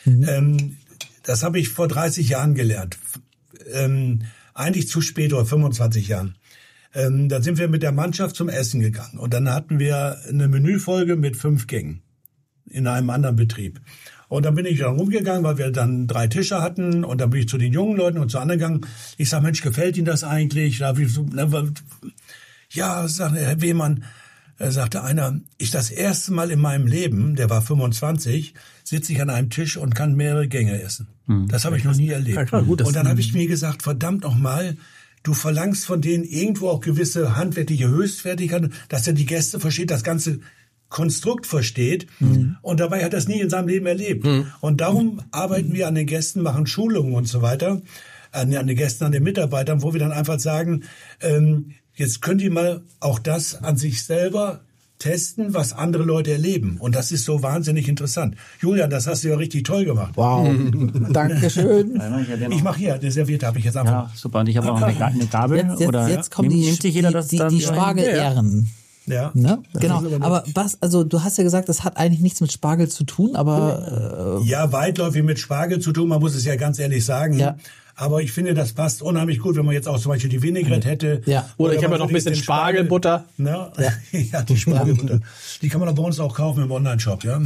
Das habe ich vor 30 Jahren gelernt. Eigentlich zu spät, oder 25 Jahren. Da sind wir mit der Mannschaft zum Essen gegangen. Und dann hatten wir eine Menüfolge mit 5 Gängen in einem anderen Betrieb. Und dann bin ich dann rumgegangen, weil wir dann 3 Tische hatten. Und dann bin ich zu den jungen Leuten und zu anderen gegangen. Ich sag, Mensch, gefällt Ihnen das eigentlich? Ja, sagte Herr Wehmann, sagte einer, ich das erste Mal in meinem Leben, der war 25, sitze ich an einem Tisch und kann mehrere Gänge essen. Das habe ich noch nie erlebt. Ja, klar, gut, und dann habe ich mir gesagt, verdammt nochmal, du verlangst von denen irgendwo auch gewisse handwerkliche Höchstfertigkeit, dass er die Gäste versteht, das ganze Konstrukt versteht. Und dabei hat er es nie in seinem Leben erlebt. Und darum arbeiten wir an den Gästen, machen Schulungen und so weiter. an den Gästen, an den Mitarbeitern, wo wir dann einfach sagen, jetzt könnt ihr mal auch das an sich selber testen, was andere Leute erleben. Und das ist so wahnsinnig interessant. Julian, das hast du ja richtig toll gemacht. Wow, Dankeschön. Ich mache hier, eine Serviette habe ich jetzt einfach. Ja, super. Und ich habe auch eine Gabel. Jetzt kommen nimmt sich jeder das die Spargel-Ehren. Ja. Ne? Genau. Aber du hast ja gesagt, das hat eigentlich nichts mit Spargel zu tun, aber... ja, weitläufig mit Spargel zu tun, man muss es ja ganz ehrlich sagen. Ja. Aber ich finde, das passt unheimlich gut, wenn man jetzt auch zum Beispiel die Vinaigrette hätte. Ja. Oder ich habe ja noch ein bisschen Spargelbutter. Ne? Ja, die Spargelbutter. Die kann man doch bei uns auch kaufen im Online-Shop, ja.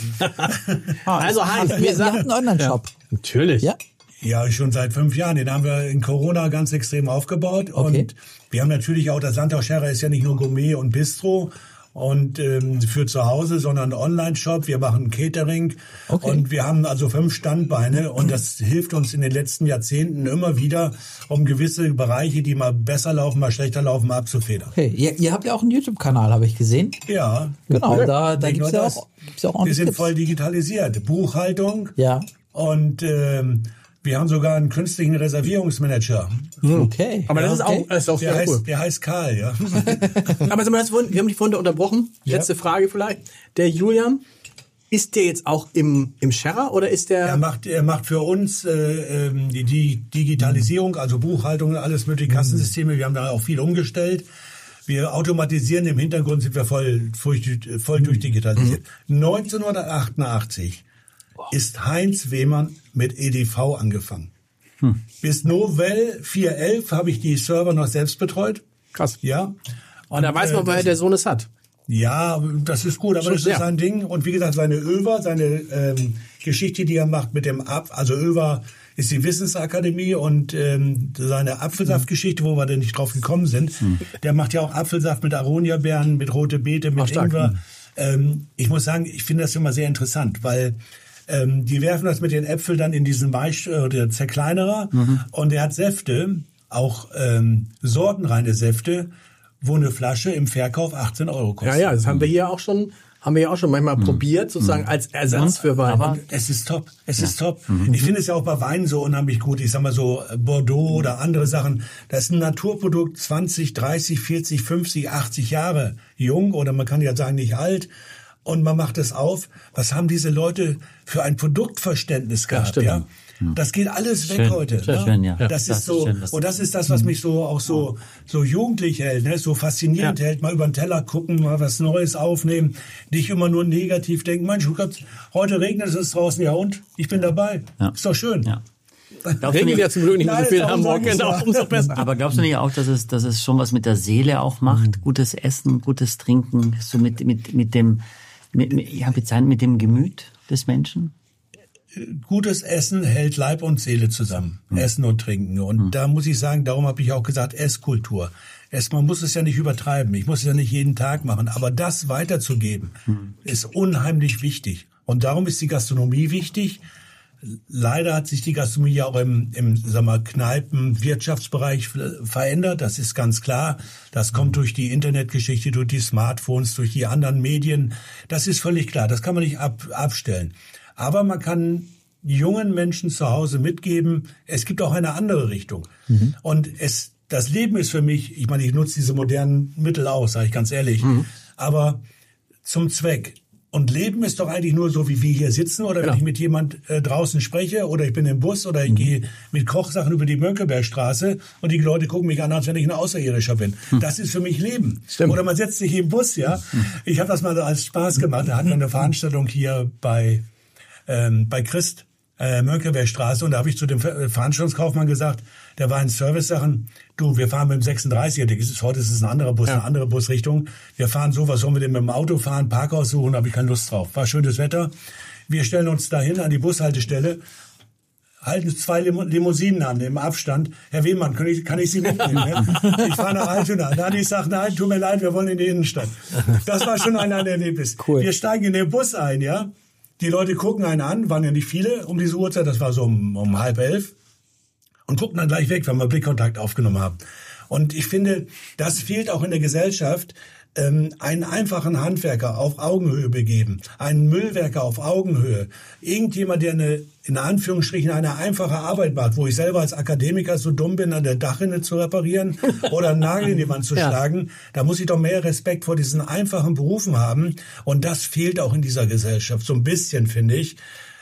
Also Heinz, wir hatten einen Online-Shop. Ja. Natürlich. Ja. Ja, schon seit 5 Jahren. Den haben wir in Corona ganz extrem aufgebaut. Okay. Und wir haben natürlich auch, das Landau Scherrer ist ja nicht nur Gourmet und Bistro und für zu Hause, sondern Online-Shop. Wir machen Catering. Okay. Und wir haben also 5 Standbeine. Und das hilft uns in den letzten Jahrzehnten immer wieder, um gewisse Bereiche, die mal besser laufen, mal schlechter laufen, abzufedern. Okay, ihr habt ja auch einen YouTube-Kanal, habe ich gesehen. Ja. Genau, da gibt's ja auch wir sind voll digitalisiert. Buchhaltung. Ja. Und wir haben sogar einen künstlichen Reservierungsmanager. Okay. Aber das ist auch sehr cool. Der heißt Karl, ja. Aber wir haben dich vorhin unterbrochen. Letzte Frage vielleicht. Der Julian, ist der jetzt auch im Scherrer oder ist der... Er macht für uns die Digitalisierung, also Buchhaltung und alles mögliche Kassensysteme. Wir haben da auch viel umgestellt. Wir automatisieren, im Hintergrund sind wir voll durchdigitalisiert. 1988 ist Heinz Wehmann mit EDV angefangen. Bis Novell 4.11 habe ich die Server noch selbst betreut. Krass. Ja. Und da weiß man, woher der Sohn es hat. Ja, das ist gut, aber das ist sein Ding. Und wie gesagt, seine Geschichte, die er macht mit dem also Över ist die Wissensakademie und seine Apfelsaftgeschichte, wo wir denn nicht drauf gekommen sind, der macht ja auch Apfelsaft mit Aroniabeeren, mit rote Beete, mit Ingwer. Ich muss sagen, ich finde das immer sehr interessant, weil die werfen das mit den Äpfeln dann in diesen der Zerkleinerer und der hat Säfte, auch sortenreine Säfte, wo eine Flasche im Verkauf 18 € kostet. Ja, das haben wir hier auch schon manchmal probiert, sozusagen als Ersatz für Wein. Aber es ist top. Ist top. Ich finde es ja auch bei Wein so unheimlich gut. Ich sag mal so Bordeaux oder andere Sachen. Das ist ein Naturprodukt, 20, 30, 40, 50, 80 Jahre jung oder man kann ja sagen nicht alt. Und man macht es auf. Was haben diese Leute für ein Produktverständnis gehabt? Ja, das geht alles weg heute. Schön, ja. Das ist so. Schön, und das ist das, was mich so jugendlich hält, ne? So faszinierend hält. Mal über den Teller gucken, mal was Neues aufnehmen. Nicht immer nur negativ denken. Mensch, heute regnet es draußen, ja und? Ich bin dabei. Ja. Ist doch schön. Ja. Regnet ja zum Glück nicht so viel in Hamburg, genau, umso besser. Aber glaubst du nicht auch, dass es schon was mit der Seele auch macht? Gutes Essen, gutes Trinken, so mit dem Gemüt des Menschen? Gutes Essen hält Leib und Seele zusammen. Essen und Trinken. Und da muss ich sagen, darum habe ich auch gesagt, Esskultur. Man muss es ja nicht übertreiben. Ich muss es ja nicht jeden Tag machen. Aber das weiterzugeben, ist unheimlich wichtig. Und darum ist die Gastronomie wichtig. Leider hat sich die Gastronomie ja auch im Kneipen-Wirtschaftsbereich verändert. Das ist ganz klar. Das kommt durch die Internetgeschichte, durch die Smartphones, durch die anderen Medien. Das ist völlig klar. Das kann man nicht abstellen. Aber man kann jungen Menschen zu Hause mitgeben, es gibt auch eine andere Richtung. Und das Leben ist für mich, ich meine, ich nutze diese modernen Mittel aus, sage ich ganz ehrlich, aber zum Zweck. Und Leben ist doch eigentlich nur so, wie wir hier sitzen oder wenn ich mit jemand draußen spreche oder ich bin im Bus oder ich gehe mit Kochsachen über die Mönckebergstraße und die Leute gucken mich an, als wenn ich ein Außerirdischer bin. Das ist für mich Leben. Stimmt. Oder man setzt sich im Bus, ja. Ich habe das mal als Spaß gemacht. Da hatten wir eine Veranstaltung hier bei Christ, Mönckebergstraße und da habe ich zu dem Veranstaltungskaufmann gesagt, der war in Service-Sachen, du, wir fahren mit dem 36er, heute ist es ein anderer Bus, eine andere Busrichtung, wir fahren so, was sollen wir denn mit dem Auto fahren, Parkhaus suchen, da habe ich keine Lust drauf. War schönes Wetter, wir stellen uns dahin an die Bushaltestelle, halten 2 Limousinen an im Abstand. Herr Wehmann, kann ich Sie mitnehmen? Ich fahre nach Altona. Dann ich sage, nein, tut mir leid, wir wollen in die Innenstadt. Das war schon ein Erlebnis. Cool. Wir steigen in den Bus ein, ja. Die Leute gucken einen an, waren ja nicht viele um diese Uhrzeit, das war so um 10:30 und gucken dann gleich weg, wenn wir Blickkontakt aufgenommen haben. Und ich finde, das fehlt auch in der Gesellschaft, einen einfachen Handwerker auf Augenhöhe begeben, einen Müllwerker auf Augenhöhe, irgendjemand, der in Anführungsstrichen eine einfache Arbeit macht, wo ich selber als Akademiker so dumm bin, an der Dachrinne zu reparieren oder einen Nagel in die Wand zu schlagen, da muss ich doch mehr Respekt vor diesen einfachen Berufen haben. Und das fehlt auch in dieser Gesellschaft so ein bisschen, finde ich.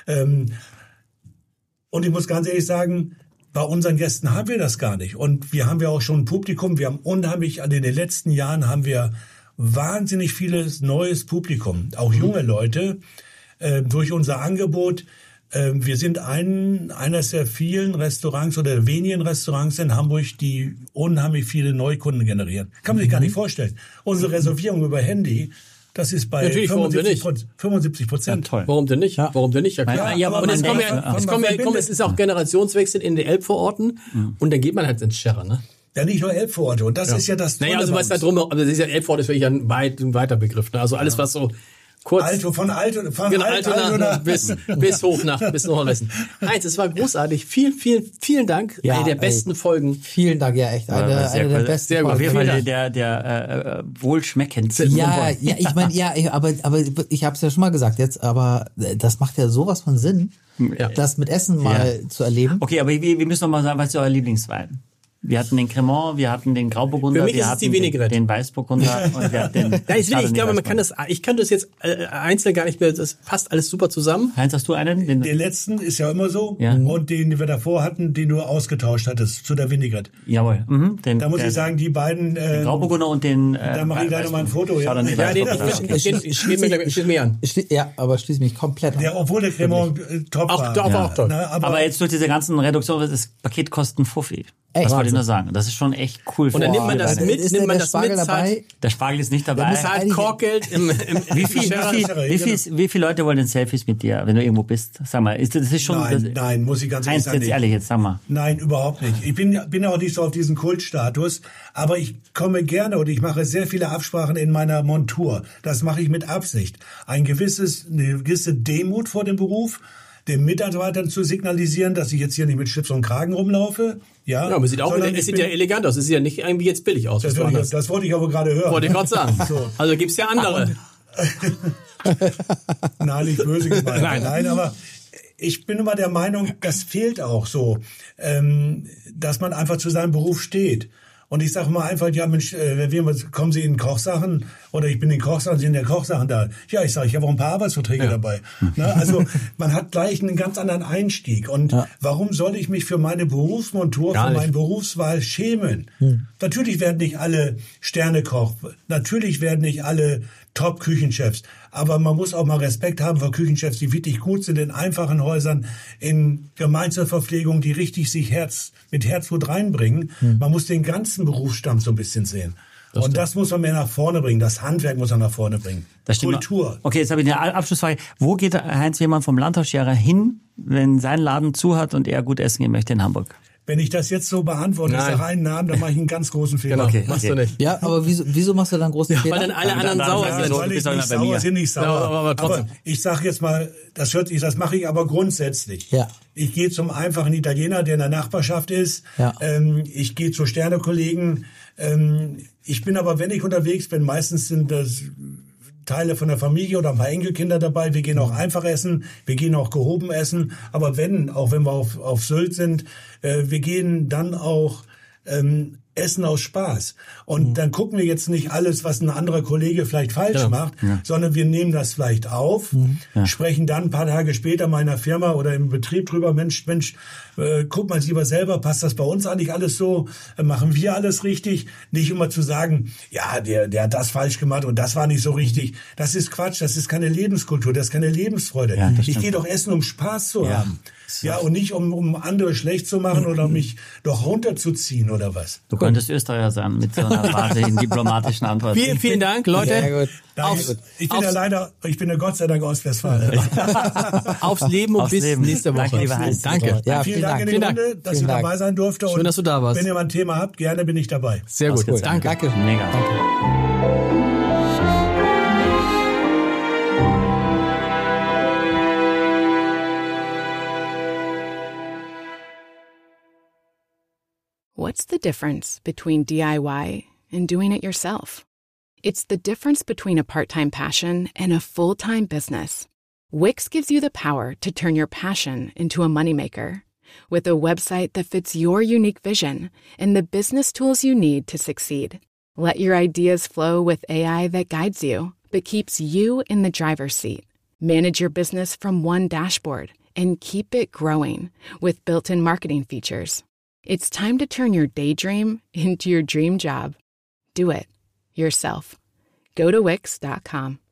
Und ich muss ganz ehrlich sagen, bei unseren Gästen haben wir das gar nicht. Und wir haben ja auch schon ein Publikum. Wir haben unheimlich, in den letzten Jahren haben wir wahnsinnig vieles neues Publikum. Auch junge Leute, durch unser Angebot. Wir sind eines der vielen Restaurants oder wenigen Restaurants in Hamburg, die unheimlich viele Neukunden generieren. Kann man sich gar nicht vorstellen. Unsere Reservierung über Handy, das ist bei 75%. Ja, toll. Warum denn nicht? Ja. Warum denn nicht? Ja, klar. Ja, aber es ist auch Generationswechsel in den Elbvororten und dann geht man halt ins Scherrer, ne? Ja, nicht nur Elbvororte. Und das ist ja das Tolle. Naja, also was da drum, aber das ist ja Elbvorort ist wirklich ein weiter Begriff, ne? Also alles, was so kurz. Von Altona bis hoch bis Nordwesten. Heinz, es war großartig. Vielen Dank. Ja, eine der besten Folgen. Vielen Dank, ja, echt. Eine der besten Folgen. Auf jeden Fall der wohlschmeckendste. Ja, ich meine, aber ich habe es ja schon mal gesagt jetzt, aber das macht ja sowas von Sinn, das mit Essen mal zu erleben. Okay, aber wir müssen noch mal sagen, was ist euer Lieblingswein? Wir hatten den Cremant, wir hatten den Grauburgunder, wir hatten den Weißburgunder und wir hatten den ich glaube, ich kann das jetzt einzeln gar nicht mehr, das passt alles super zusammen. Heinz, hast du einen? Den letzten ist ja immer so. Ja. Und den wir davor hatten, den du ausgetauscht hattest zu der Vinaigrette. Jawohl. Da muss ich sagen, die beiden... den Grauburgunder und den... da mache ich gleich nochmal ein Foto. Ja, schließt mir an. Ja, aber schließt mich komplett an. Ja, obwohl der Cremant top war. Auch toll. Na, aber jetzt durch diese ganzen Reduktionen, das Paket kostet $50. Das wollte ich nur sagen. Das ist schon echt cool. Und dann nimmt man das mit, dabei? Der Spargel ist nicht dabei. Dann zahlt Korkgeld Wie viele Leute wollen denn Selfies mit dir, wenn du irgendwo bist? Sag mal, das ist schon... Nein, muss ich ganz ehrlich sagen. Jetzt ehrlich, jetzt sag mal. Nein, überhaupt nicht. Ich bin auch nicht so auf diesen Kultstatus, aber ich komme gerne und ich mache sehr viele Absprachen in meiner Montur. Das mache ich mit Absicht. Eine gewisse Demut vor dem Beruf, den Mitarbeitern zu signalisieren, dass ich jetzt hier nicht mit Schlips und Kragen rumlaufe. Ja, aber es sieht ja elegant aus. Es sieht ja nicht irgendwie jetzt billig aus. Das wollte ich aber gerade hören. Wollte ich gerade sagen. So. Also gibt's ja andere. Nein, nicht böse gemeint. Nein, aber ich bin immer der Meinung, das fehlt auch so, dass man einfach zu seinem Beruf steht. Und ich sage mal einfach, ja Mensch, kommen Sie in Kochsachen oder ich bin in Kochsachen, Sie sind in der Kochsachen da. Ja, ich habe auch ein paar Arbeitsverträge dabei. Ne? Also man hat gleich einen ganz anderen Einstieg. Und warum soll ich mich für meine Berufsmontur, für meine Berufswahl schämen? Natürlich werden nicht alle Sternekoch, natürlich werden nicht alle Top-Küchenchefs. Aber man muss auch mal Respekt haben vor Küchenchefs, die wirklich gut sind in einfachen Häusern, in Gemeinschaftsverpflegung, die richtig sich mit Herzblut reinbringen. Man muss den ganzen Berufsstamm so ein bisschen sehen. Das muss man mehr nach vorne bringen. Das Handwerk muss man nach vorne bringen. Kultur. Okay, jetzt habe ich eine Abschlussfrage. Wo geht Heinz Wehmann vom Landhausscherer hin, wenn sein Laden zu hat und er gut essen gehen möchte in Hamburg? Wenn ich das jetzt so beantworte, ich sage einen Namen, dann mache ich einen ganz großen Fehler. Genau, okay. Machst du nicht. Ja, aber wieso machst du dann einen großen Fehler? Weil dann alle anderen sauer sind. Weil ich nicht sauer. Aber ich sage jetzt mal, das mache ich aber grundsätzlich. Ja. Ich gehe zum einfachen Italiener, der in der Nachbarschaft ist. Ja. Ich gehe zu Sternekollegen. Ich bin aber, wenn ich unterwegs bin, meistens sind das Teile von der Familie oder ein paar Enkelkinder dabei. Wir gehen auch einfach essen, wir gehen auch gehoben essen. Aber auch wenn wir auf Sylt sind, wir gehen dann auch essen aus Spaß. Und dann gucken wir jetzt nicht alles, was ein anderer Kollege vielleicht falsch macht, sondern wir nehmen das vielleicht auf, sprechen dann ein paar Tage später mal in der Firma oder im Betrieb drüber, Mensch, guck mal lieber selber, passt das bei uns eigentlich alles so? Machen wir alles richtig? Nicht immer zu sagen, ja, der hat das falsch gemacht und das war nicht so richtig. Das ist Quatsch, das ist keine Lebenskultur, das ist keine Lebensfreude. Ja, ich gehe doch essen, um Spaß zu haben. Ja, und nicht um andere schlecht zu machen oder mich doch runterzuziehen oder was. Du könntest Österreicher sein mit so einer wahnsinnigen diplomatischen Antwort. Vielen Dank, Leute. Sehr gut. Ich bin ja Gott sei Dank Ostwestfalen. Aufs Leben und bis nächste Woche. Danke, lieber Heinz. Danke. Ja, vielen Dank in die Runde, dass ich dabei sein durfte. Schön, dass du da warst. Wenn ihr mal ein Thema habt, gerne bin ich dabei. Sehr gut. Danke. Mega. Danke. What's the difference between DIY and doing it yourself? It's the difference between a part-time passion and a full-time business. Wix gives you the power to turn your passion into a moneymaker. With a website that fits your unique vision and the business tools you need to succeed. Let your ideas flow with AI that guides you, but keeps you in the driver's seat. Manage your business from one dashboard and keep it growing with built-in marketing features. It's time to turn your daydream into your dream job. Do it yourself. Go to Wix.com.